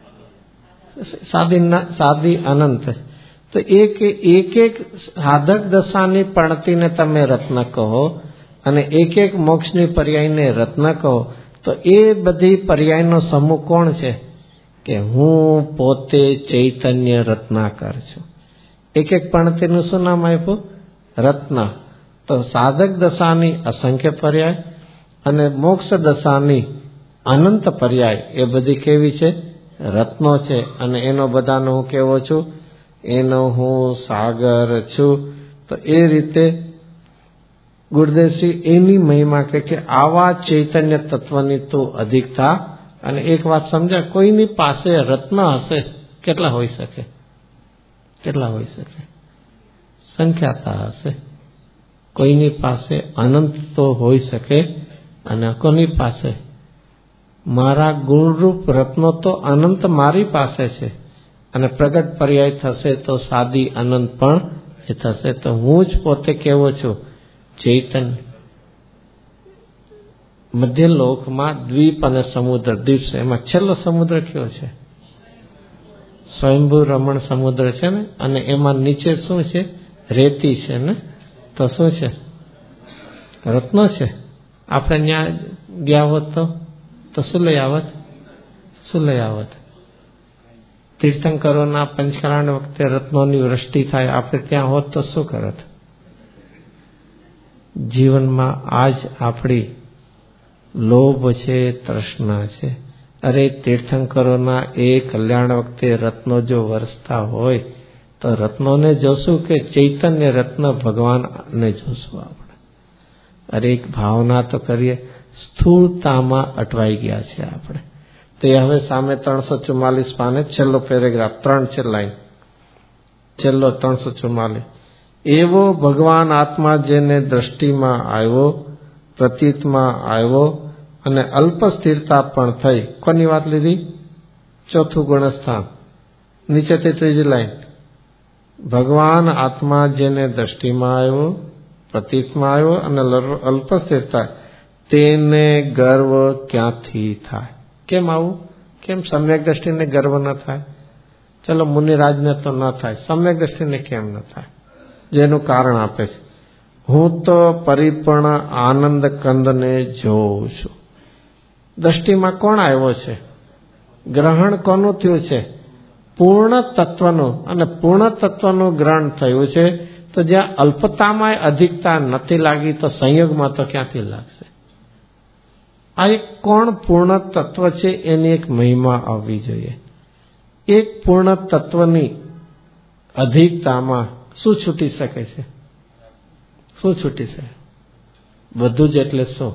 સાદી અનંત. તો એક એક સાધક દશાની પણતીને તમે રત્ન કહો અને એક એક મોક્ષની પર્યાયને રત્ન કહો, તો એ બધી પર્યાયનો સમૂહ કોણ છે? કે હું પોતે ચૈતન્ય રત્નાકર છું. એક એક પણતીનું શું નામ આપ્યું? રત્ન. તો સાધક દશાની અસંખ્ય પર્યાય અને મોક્ષ દશાની અનંત પર્યાય એ બધી કેવી છે? રત્નો છે. અને એનો બધાનો હું કેવો છું? એનો હું સાગર છું. તો એ રીતે ગુરુદેવસિંહ એની મહિમા કે આવા ચૈતન્ય તત્વની તો અધિકતા. અને એક વાત સમજ્યા, કોઈની પાસે રત્ન હશે કેટલા હોઈ શકે? કેટલા હોઈ શકે? સંખ્યાતા હશે. કોઈની પાસે અનંત તો હોઈ શકે. અને કોની પાસે? મારા ગુણરૂપ રત્નો તો અનંત મારી પાસે છે. અને પ્રગટ પર્યાય થશે તો સાદી અનંત પણ એ થશે. તો હું જ પોતે કેવો છું? ચૈતન્ય. મધ્ય લોકમાં દ્વીપ અને સમુદ્ર. દ્વીપ છે, એમાં છેલ્લો સમુદ્ર કયો છે? સ્વયંભૂ રમણ સમુદ્ર છે ને. અને એમાં નીચે શું છે? રેતી છે ને. તો શું છે? રત્નો છે. આપણે ત્યાં ગયા હોત તો શું લઈ આવત? શું લઈ આવત? તીર્થંકરોના પંચકરાણ વખતે રત્નોની વૃષ્ટિ થાય, આપણે ત્યાં હોત તો શું કરત? જીવનમાં આજ આપણી લોભ છે, તૃષ્ણા છે. અરે તીર્થંકરોના એ કલ્યાણ વખતે રત્નો જો વરસતા હોય તો રત્નોને જોશું કે ચૈતન્ય રત્ન ભગવાનને જોશું આપણે? અરે એક ભાવના તો કરીએ. સ્થૂળતામાં અટવાઈ ગયા છે આપણે. તો એ હવે સામે 344 પાને છેલ્લો પેરેગ્રાફ, 3 છે લાઈન, છેલ્લો 344. એવો ભગવાન આત્મા જેને દ્રષ્ટિમાં આવ્યો, પ્રતીતમાં આવ્યો અને અલ્પ સ્થિરતા પણ થઈ. કોની વાત લીધી? ચોથું ગુણસ્થાન, નીચેથી ત્રીજી લાઈન. ભગવાન આત્મા જેને દ્રષ્ટિમાં આવ્યો, પ્રતીતમાં આવ્યો અને અલ્પ સ્થિરતા, તેને ગર્વ ક્યાંથી થાય? કેમ આવું? કેમ સમ્યક દ્રષ્ટિને ગર્વ ન થાય? ચલો મુનિરાજને તો ન થાય, સમ્યક દ્રષ્ટિને કેમ ન થાય? જેનું કારણ આપે છે, હું તો પરિપૂર્ણ આનંદ કંદને જોઉં છું. દ્રષ્ટિમાં કોણ આવ્યો છે? ગ્રહણ કોનું થયું છે? પૂર્ણ તત્વનું. અને પૂર્ણ તત્વનું ગ્રહણ થયું છે. તો જ્યાં અલ્પતામાં અધિકતા નથી લાગી તો સંયોગમાં તો ક્યાંથી લાગશે? આ એક કોણ પૂર્ણ તત્વ છે એની એક મહિમા આવવી જોઈએ. એક પૂર્ણ તત્વની અધિકતામાં શું છૂટી શકે છે? શું છૂટી શકે? બધું જ. એટલે શું?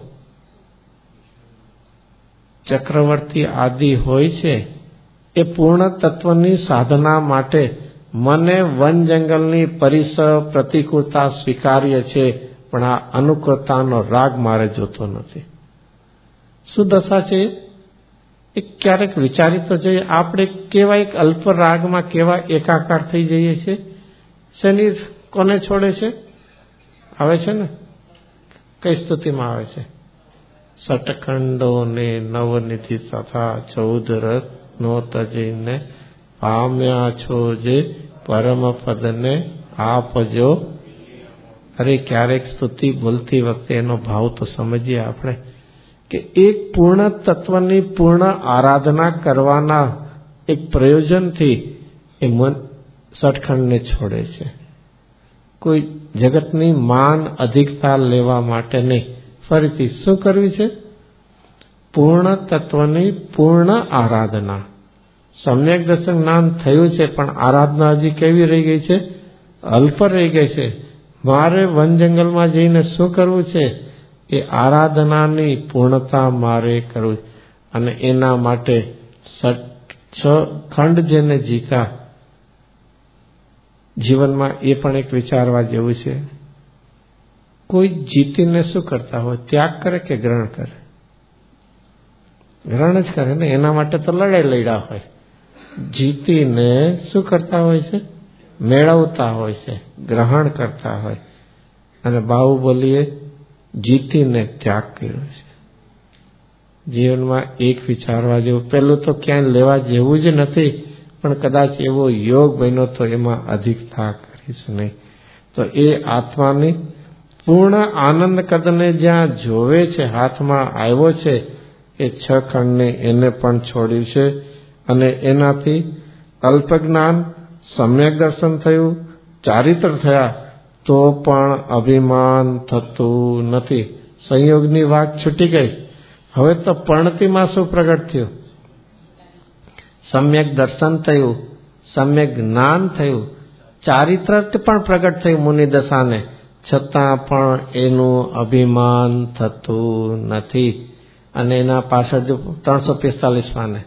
ચક્રવર્તી આદિ હોય છે એ પૂર્ણ તત્વની સાધના માટે મને વન જંગલની પરિસર પ્રતિકૂળતા સ્વીકાર્ય છે, પણ આ અનુકૂળતાનો રાગ મારે જોતો નથી. શું દશા છે એ ક્યારેક વિચારી તો જોઈએ. આપણે કેવા એક અલ્પ રાગમાં કેવા એકાકાર થઈ જઈએ છીએ. શેની કોને છોડે છે? આવે છે ને, કઈ સ્તુતિમાં આવે છે? સટખંડો ને નવનિધિ તથા 14 રથ નો તજીને પામ્યા છો જે પરમ પદને આપજો. અરે ક્યારેક સ્તુતિ બોલતી વખતે એનો ભાવ તો સમજીએ આપણે કે એક પૂર્ણ તત્વની પૂર્ણ આરાધના કરવાના એક પ્રયોજનથી એ મન સટખંડને છોડે છે. કોઈ જગતની માન અધિકતા લેવા માટે નહીં. ફરીથી શું કરવી છે? પૂર્ણ તત્વની પૂર્ણ આરાધના. સમ્યક દર્શન જ્ઞાન થયું છે, પણ આરાધના હજી કેવી રહી ગઈ છે? અલ્પ રહી ગઈ છે. મારે વન જંગલમાં જઈને શું કરવું છે? એ આરાધનાની પૂર્ણતા મારે કરવું. અને એના માટે ખંડ જેને જીતા જીવનમાં એ પણ એક વિચારવા જેવું છે. કોઈ જીતીને શું કરતા હોય? ત્યાગ કરે કે ગ્રહણ કરે? ગ્રહણ જ કરે ને. એના માટે તો લડાઈ લડ્યા હોય. જીતીને શું કરતા હોય છે? મેળવતા હોય છે, ગ્રહણ કરતા હોય. અને બાહુબલીએ જીતીને ત્યાગ કર્યો છે. જીવનમાં એક વિચારવા જેવું, પેલું તો ક્યાંય લેવા જેવું જ નથી, પણ કદાચ એવો યોગ બન્યો તો એમાં અધિકતા કરીશ નહીં. તો એ આત્માની પૂર્ણ આનંદ કદને જ્યાં જોવે છે, હાથમાં આવ્યો છે, એ 6 ખંડને એને પણ છોડ્યું છે. અને એનાથી અલ્પ જ્ઞાન, સમ્યક દર્શન થયું, ચારિત્ર થયા, તો પણ અભિમાન થતું નથી. સંયોગની વાત છૂટી ગઈ. હવે તો પણતીમાં શું પ્રગટ થયું? સમ્યક દર્શન થયું, સમ્યક જ્ઞાન થયું, ચારિત્ર પણ પ્રગટ થયું મુનિ દશાને, છતાં પણ એનું અભિમાન થતું નથી. અને એના પાછળ જો 345 ને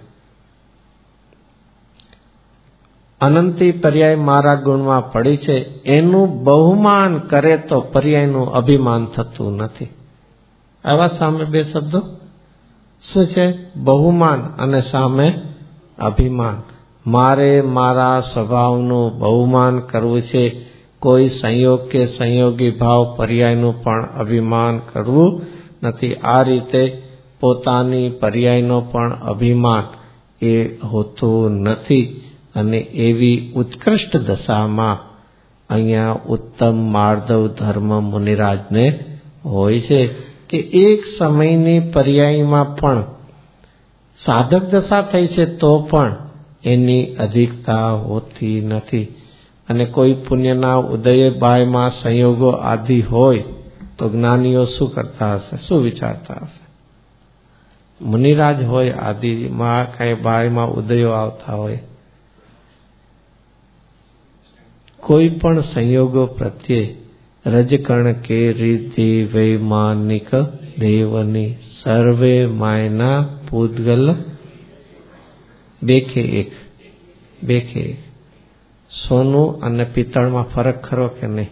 અનંતી પર્યાય મારા ગુણમાં પડી છે, એનું બહુમાન કરે તો પર્યાયનું અભિમાન થતું નથી. આવા સામે બે શબ્દો શું છે? બહુમાન અને સામે અભિમાન. મારે મારા સ્વભાવનું બહુમાન કરવું છે. કોઈ સંયોગ કે સંયોગી ભાવ પર્યાયનું પણ અભિમાન કરવું નથી. આ રીતે પોતાની પર્યાયનો પણ અભિમાન એ હોતું નથી. અને એવી ઉત્કૃષ્ટ દશામાં અહીંયા ઉત્તમ માર્દવ ધર્મ મુનિરાજને હોય છે કે એક સમયની પર્યાયમાં પણ સાધક દશા થઈ છે, તો પણ એની અધિકતા હોતી નથી. અને કોઈ પુણ્યના ઉદય બાયમાં સંયોગો આદિ હોય તો જ્ઞાનીઓ શું કરતા હશે? શું વિચારતા હશે? મુનિરાજ હોય આદિમાં કઈ બાયમાં ઉદયો આવતા હોય, કોઈ પણ સંયોગો પ્રત્યે રજકણ કે રીતિ વૈમાનિક દેવની સર્વે માયના પૂતગલ બે કે એક. સોનું અને પિત્તળમાં ફરક ખરો કે નહીં?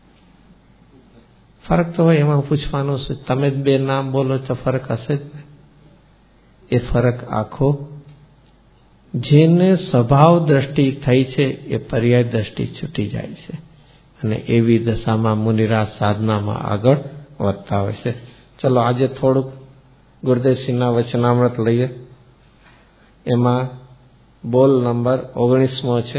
ફરક તો હોય, એમાં પૂછવાનું શું? તમે જ બે નામ બોલો તો ફરક હશે જ ને. એ ફરક આખો જેને સ્વભાવ દ્રષ્ટિ થઈ છે એ પર્યાય દ્રષ્ટિ છૂટી જાય છે. અને એવી દશામાં મુનિરાજ સાધનામાં આગળ વધતા હોય છે. ચલો આજે થોડુંક ગુરુદેવસિંહના વચનામૃત લઈએ. એમાં બોલ નંબર 19મો છે,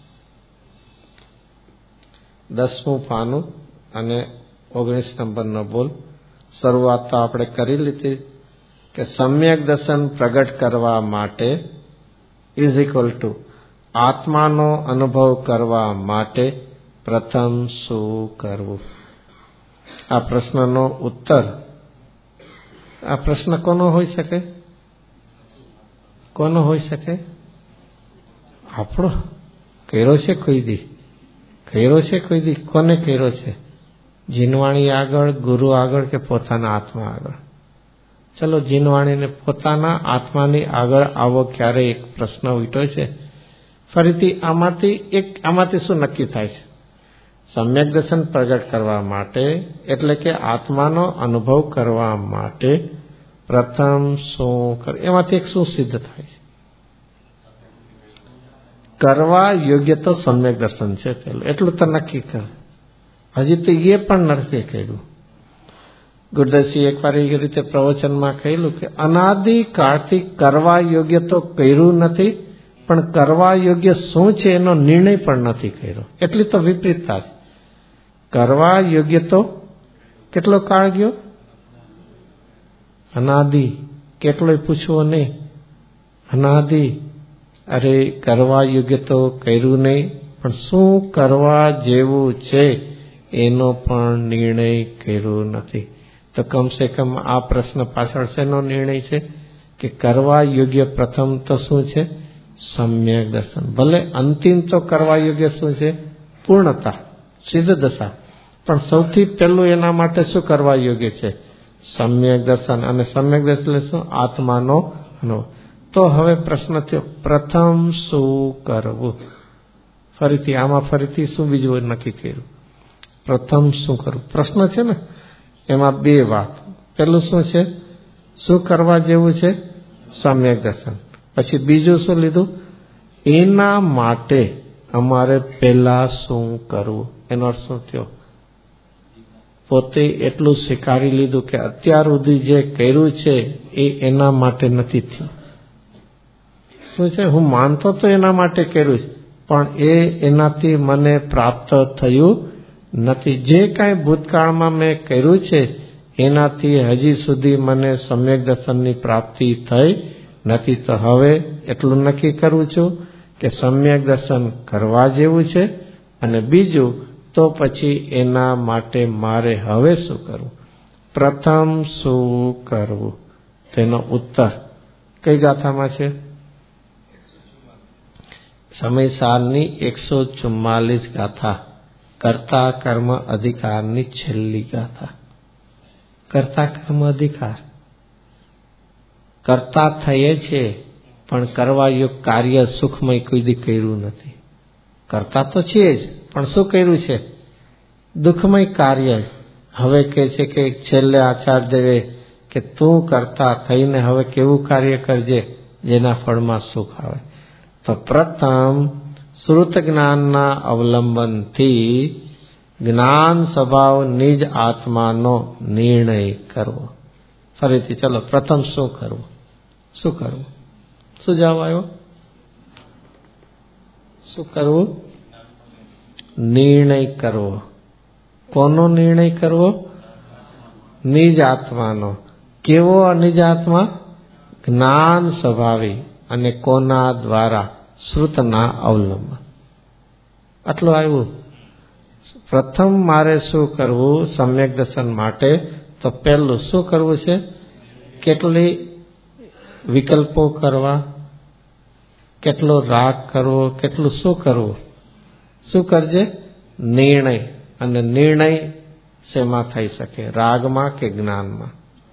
10મું પાનું અને 19 નંબરનો બોલ. શરૂઆત તો આપણે કરી લીધી કે સમ્યક દર્શન પ્રગટ કરવા માટે ઇઝ ઇક્વલ ટુ આત્માનો અનુભવ કરવા માટે પ્રથમ શું કરવું? આ પ્રશ્નનો ઉત્તર, આ પ્રશ્ન કોનો હોઈ શકે? કોનો હોઈ શકે? આપણો. કર્યો છે કોઈ દી? કર્યો છે કોઈ દી? કોને કર્યો છે? જીનવાણી આગળ, ગુરુ આગળ કે પોતાના આત્મા આગળ? ચલો જીનવાણીને પોતાના આત્માની આગળ આવો. ક્યારે એક પ્રશ્ન ઉઠ્યો છે ફરીથી. આમાંથી શું નક્કી થાય છે? સમ્યક દર્શન પ્રગટ કરવા માટે એટલે કે આત્માનો અનુભવ કરવા માટે પ્રથમ શું કર? એમાંથી એક શું સિદ્ધ થાય છે? કરવા યોગ્ય તો સમ્યક દર્શન છે પેલું, એટલું તો નક્કી કર. હજી તો એ પણ નથી કર્યું. ગુરદાસજી એકવાર એ રીતે પ્રવચનમાં કહેલું કે અનાદિકાળથી કરવા યોગ્ય તો કર્યું નથી, પણ કરવા યોગ્ય શું છે એનો નિર્ણય પણ નથી કર્યો. એટલી તો વિપરીતતા છે. કરવા યોગ્ય તો કેટલો કાળ ગયો? અનાદિ. કેટલોય પૂછવો નહીં, અનાદિ. અરે કરવા યોગ્ય તો કર્યું નહીં, પણ શું કરવા જેવું છે એનો પણ નિર્ણય કર્યો નથી. તો કમસે કમ આ પ્રશ્ન પાછળ શેનો નિર્ણય છે કે કરવા યોગ્ય પ્રથમ તો શું છે? સમ્યક દર્શન. ભલે અંતિમ તો કરવા યોગ્ય શું છે? પૂર્ણતા, સિદ્ધ દશા. પણ સૌથી પહેલું એના માટે શું કરવા યોગ્ય છે? સમ્યક દર્શન. અને સમ્યક દર્શન એટલે શું? આત્માનો અનુભવ. તો હવે પ્રશ્ન થયો, પ્રથમ શું કરવું? ફરીથી આમાં ફરીથી શું બીજું નક્કી કર્યું? પ્રથમ શું કરવું? પ્રશ્ન છે ને, એમાં બે વાત. પેલું શું છે? શું કરવા જેવું છે? સમ્યક દર્શન. પછી બીજું શું લીધું? એના માટે અમારે પહેલા શું કરવું? એનો અર્થ શું થયો? પોતે એટલું સ્વીકારી લીધું કે અત્યાર સુધી જે કર્યું છે એ એના માટે નથી થયું. શું છે? હું માનતો તો એના માટે કર્યું છે, પણ એ એનાથી મને પ્રાપ્ત થયું નથી. જે કાંઈ ભૂતકાળમાં મેં કર્યું છે એનાથી હજી સુધી મને સમ્યક દર્શનની પ્રાપ્તિ થઈ નથી. તો હવે એટલું નક્કી કરું છું કે સમ્યક દર્શન કરવા જેવું છે. અને બીજું તો પછી એના માટે મારે હવે શું કરવું? પ્રથમ શું કરવું? તેનો ઉત્તર કઈ ગાથામાં છે? સમયસારની 144 ગાથા, કર્તા કર્મ અધિકારની છેલ્લી ગાથા. કર્તા કર્મ અધિકાર. કરતા થયે છે, પણ કરવા યોગ્ય કાર્ય સુખમય કોઈ દી કર્યું નથી. કરતા તો છે જ, પણ શું કર્યું છે? દુઃખમય કાર્ય. હવે કહે છે કે છેલ્લે આચાર્યએ કે તું કરતા થઈને હવે કેવું કાર્ય કરજે જેના ફળમાં સુખ આવે. તો પ્રથમ શ્રુત જ્ઞાનના અવલંબનથી જ્ઞાન સ્વભાવ નિજ આત્માનો નિર્ણય કરવો. ફરીથી ચલો, પ્રથમ શું કરવું? શું કરવું? શું જવાબ આવ્યો? શું કરવું? નિર્ણય કરવો. કોનો નિર્ણય કરવો? નિજ આત્માનો. કેવો નિજ આત્મા? જ્ઞાન સ્વભાવી. અને કોના દ્વારા? શ્રુતના અવલંબન. આટલું આવ્યું. પ્રથમ મારે શું કરવું સમ્યક દર્શન માટે? તો પહેલું શું કરવું છે? કેટલી વિકલ્પો કરવા, કેટલો રાગ કરવો, કેટલું શું કરવું? શું કરજે? નિર્ણય. અને નિર્ણય શેમાં થઈ શકે? રાગમાં કે જ્ઞાનમાં?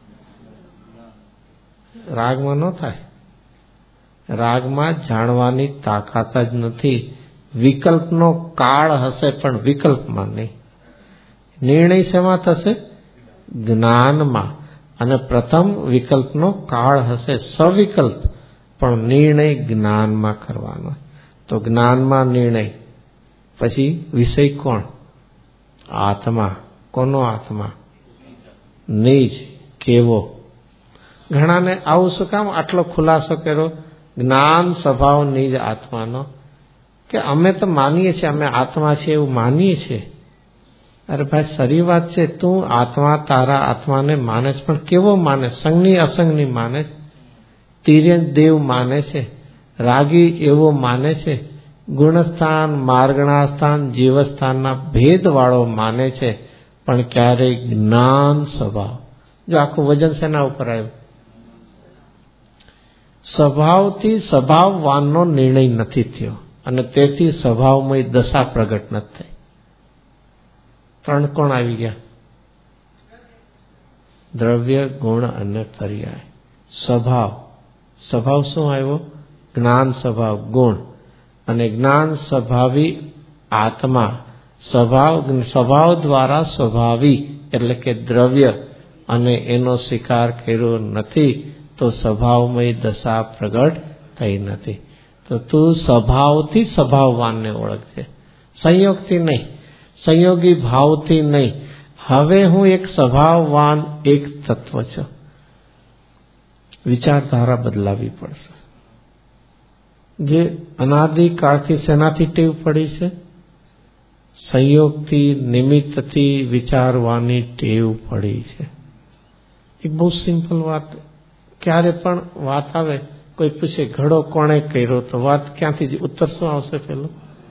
રાગમાં ન થાય. રાગમાં જાણવાની તાકાત જ નથી. વિકલ્પનો કાળ હશે પણ વિકલ્પમાં નહીં. નિર્ણય શેમાં થશે? જ્ઞાનમાં. અને પ્રથમ વિકલ્પનો કાળ હશે સવિકલ્પ, પણ નિર્ણય જ્ઞાનમાં કરવાનો. તો જ્ઞાનમાં નિર્ણય. પછી વિષય કોણ? આત્મા. કોનો આત્મા? નિજ. કેવો? ઘણાને આવું શું કામ આટલો ખુલાસો કર્યો? જ્ઞાન સ્વભાવ નિજ આત્માનો. કે અમે તો માનીએ છીએ, અમે આત્મા છે એવું માનીએ છીએ. અરે ભાઈ, સરી વાત છે. તું આત્મા તારા આત્માને માને છે, પણ કેવો માને? સંગની અસંગની માને છે? તિર્યક દેવ માને છે? રાગી એવો માને છે? ગુણસ્થાન માર્ગણાસ્થાન જીવસ્થાનના ભેદવાળો માને છે, પણ ક્યારેય જ્ઞાન સ્વભાવ. જો આખું વજન શેના ઉપર આવ્યું? સ્વભાવથી સ્વભાવવાનનો નિર્ણય નથી થયો, અને તેથી સ્વભાવમય દશા પ્રગટ નથી થઈ. ત્રણ કોણ આવી ગયા? દ્રવ્ય, ગુણ અને પર્યાય. સ્વભાવ. સ્વભાવ શું આવ્યો? જ્ઞાન સ્વભાવ ગુણ. અને જ્ઞાન સ્વભાવી આત્મા. સ્વભાવ દ્વારા સ્વભાવી એટલે કે દ્રવ્ય, અને એનો સ્વીકાર કર્યો નથી, તો સ્વભાવમય દશા પ્રગટ થઈ નથી. તો તું સ્વભાવથી સ્વભાવવાનને ઓળખજે, સંયોગથી નહીં, સંયોગી ભાવથી નહીં. હવે હું એક સ્વભાવવાન એક તત્વ છું. વિચારધારા બદલાવી પડશે. જે અનાદિકાળથી શેનાથી ટેવ પડી છે? સંયોગથી, નિમિત્તથી વિચારવાની ટેવ પડી છે. એક બહુ સિમ્પલ વાત. ક્યારે પણ વાત આવે, કોઈ પૂછે ઘડો કોણે કર્યો, તો વાત ક્યાંથી ઉત્તર શું આવશે? પેલો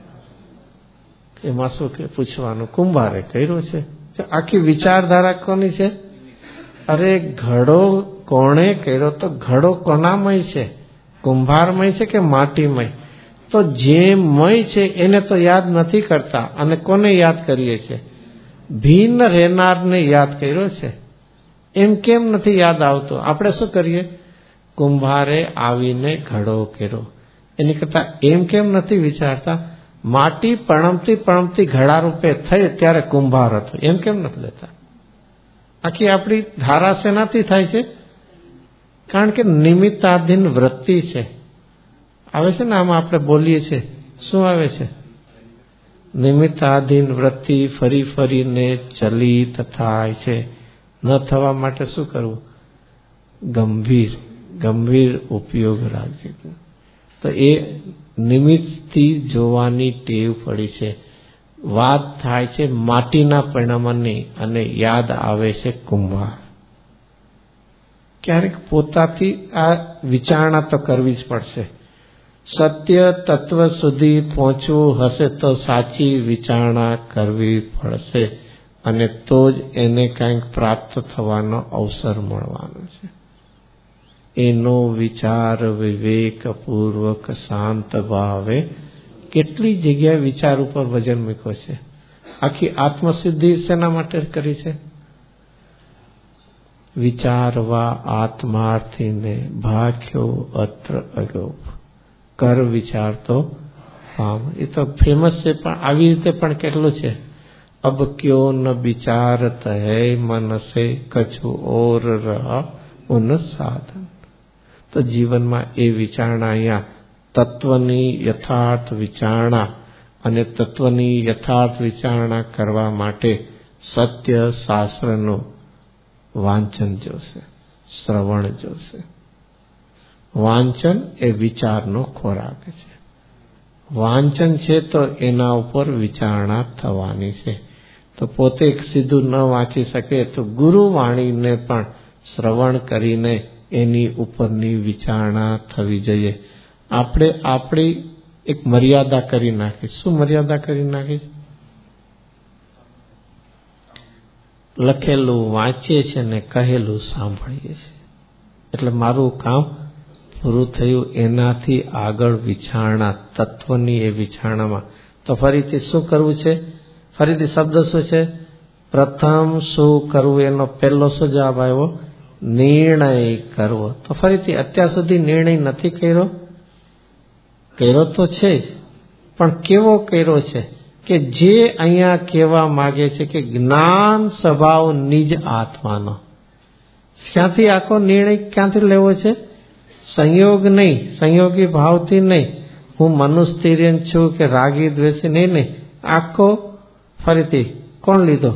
એમાં શું કે પૂછવાનું? કુંભારે કર્યો છે. આખી વિચારધારા કોની છે? અરે ઘડો કોણે કર્યો, તો ઘડો કોનામય છે? કુંભારમય છે કે માટીમય? તો જે મય છે એને તો યાદ નથી કરતા. અને કોને યાદ કરીએ છીએ? ભિન્ન રહેનારને યાદ કર્યો છે. એમ કેમ નથી યાદ આવતો? આપણે શું કરીએ? કુંભારે આવીને ઘડો કર્યો. એની કરતા એમ કેમ નથી વિચારતા? માટી પણમતી ઘડા રૂપે થઈ ત્યારે કુંભાર હતો. એમ કેમ નથી લેતા? આખી આપણી ધારા શેનાથી થાય છે? કારણ કે નિમિત્તાધીન વૃત્તિ છે. આવે છે ને આમાં આપણે બોલીએ છીએ, શું આવે છે? નિમિત્તાધીન વૃત્તિ ફરી ફરીને ચલિત થાય છે. ન થવા માટે શું કરવું? ગંભીર ઉપયોગ રાખજે. તો એ નિમિત્તથી જોવાની ટેવ પડી છે. વાત થાય છે માટીના પરિણામની અને યાદ આવે છે કુંભાર. ક્યારેક પોતાથી આ વિચારણા તો કરવી જ પડશે. સત્ય તત્વ સુધી પહોંચવું હશે તો સાચી વિચારણા કરવી પડશે, અને તો જ એને કંઈક પ્રાપ્ત થવાનો અવસર મળવાનો છે. એનો વિચાર વિવેકપૂર્વક શાંત ભાવે. કેટલી જગ્યાએ વિચાર ઉપર વજન મૂક્યો છે. આખી આત્મસિદ્ધિ શેના માટે કરી છે? વિચારવા આત્માર્થીને ભાખ્યો અત્ર અગોપ. કર વિચાર તો પામ. એ તો ફેમસ છે, પણ આવી રીતે પણ કેટલું છે? અબ ક્યો ન વિચારત હૈ મન સે કછુ ઓર રહા ઉન સાધન. તો જીવનમાં એ વિચારણા, અહીંયા તત્વની યથાર્થ વિચારણા, અને તત્વની યથાર્થ વિચારણા કરવા માટે સત્ય શાસ્ત્રનું વાંચન જોશે, શ્રવણ જોશે. વાંચન એ વિચારનો ખોરાક છે. વાંચન છે તો એના ઉપર વિચારણા થવાની છે. તો પોતે સીધું ન વાંચી શકે તો ગુરુવાણીને પણ શ્રવણ કરીને એની ઉપરની વિચારણા થવી જોઈએ. આપણે આપણી એક મર્યાદા કરી નાખી. શું મર્યાદા કરી નાખી? લખેલું વાંચીએ છીએ ને કહેલું સાંભળીએ છીએ. એટલે મારું કામ પૂરું થયું. એનાથી આગળ વિચારણા, તત્વની એ વિચારણામાં તો ફરીથી શું કરવું છે? ફરીથી શબ્દ શું છે? પ્રથમ શું કરવું? એનો પહેલો શું જવાબ આવ્યો? નિર્ણય કરવો. તો ફરીથી અત્યાર સુધી નિર્ણય નથી કર્યો? કર્યો તો છે જ, પણ કેવો કર્યો છે? કે જે અહીંયા કહેવા માગે છે કે જ્ઞાન સ્વભાવ નિજ આત્માનો. ક્યાંથી આખો નિર્ણય ક્યાંથી લેવો છે? સંયોગ નહીં, સંયોગી ભાવથી નહીં. હું મનુસ્થિર્યન છું કે રાગી દ્વેષી નહીં. આખો ફરીથી કોણ લીધો?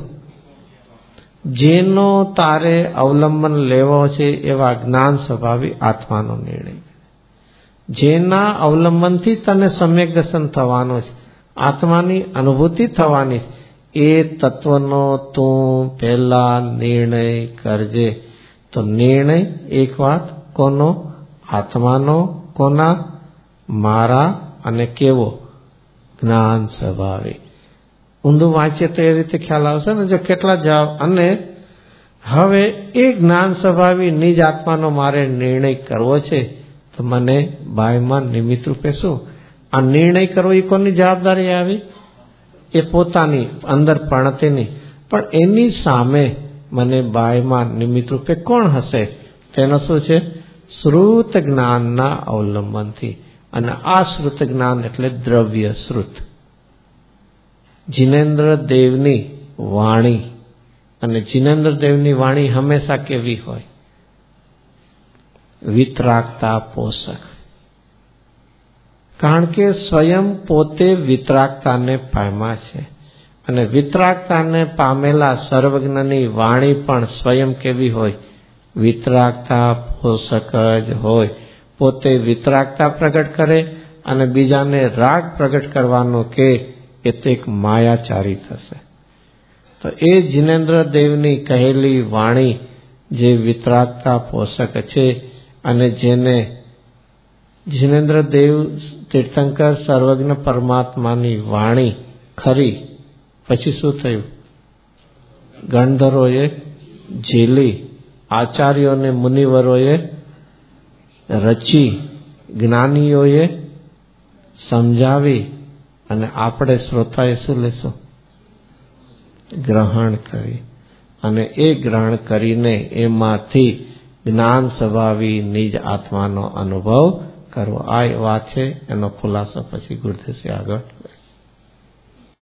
જેનો તારે અવલંબન લેવો છે એવા જ્ઞાન સ્વભાવી આત્માનો નિર્ણય. જેના અવલંબનથી તને સમ્યક દર્શન થવાનું છે, આત્માની અનુભૂતિ થવાની છે, એ તત્વનો તું પહેલા નિર્ણય કરજે. તો નિર્ણય એક વાત કોનો? આત્માનો. કોના? મારા. અને કેવો? જ્ઞાન સ્વભાવી. ઊંધું વાંચીએ તો એ રીતે ખ્યાલ આવશે ને. જો કેટલા જવાબ. અને હવે એ જ્ઞાન સ્વભાવી નિજ આત્માનો મારે નિર્ણય કરવો છે, તો મને બાયમાં નિમિત્ત રૂપે શું? આ નિર્ણય કરવો એ કોની જવાબદારી આવી? એ પોતાની અંદર પ્રણતિની. પણ એની સામે મને બાયમાં નિમિત્ત રૂપે કોણ હશે? તેનો શું છે? શ્રુત જ્ઞાનના અવલંબનથી. અને આ શ્રુત જ્ઞાન એટલે દ્રવ્ય શ્રુત. જિનેન્દ્ર દેવની વાણી. અને જિનેન્દ્ર દેવની વાણી હંમેશા કેવી હોય? વિતરાગતા પોષક. કારણ કે સ્વયં પોતે વિતરાગતાને પામ્યા છે. અને વિતરાગતાને પામેલા સર્વજ્ઞની વાણી પણ સ્વયં કેવી હોય? વિતરાગતા પોષક જ હોય. પોતે વિતરાગતા પ્રગટ કરે અને બીજાને રાગ પ્રગટ કરવાનો કે એ તો એક માયાચારી થશે. તો એ જિનેન્દ્ર દેવની કહેલી વાણી જે વિતરાગતા પોષક છે અને જેને જિનેન્દ્ર દેવ તીર્થંકર સર્વજ્ઞ પરમાત્માની વાણી ખરી, પછી શું થયું? ગણધરોએ ઝીલી, આચાર્યોને મુનિવરોએ રચી, જ્ઞાનીઓએ સમજાવી અને આપણે શ્રોતાએ શું લેશું? ગ્રહણ કરી. અને એ ગ્રહણ કરીને એમાંથી જ્ઞાન સ્વભાવી નિજ આત્માનો અનુભવ કરવો. આ વાત છે, એનો ખુલાસો પછી ગુરુદેવજી આગળ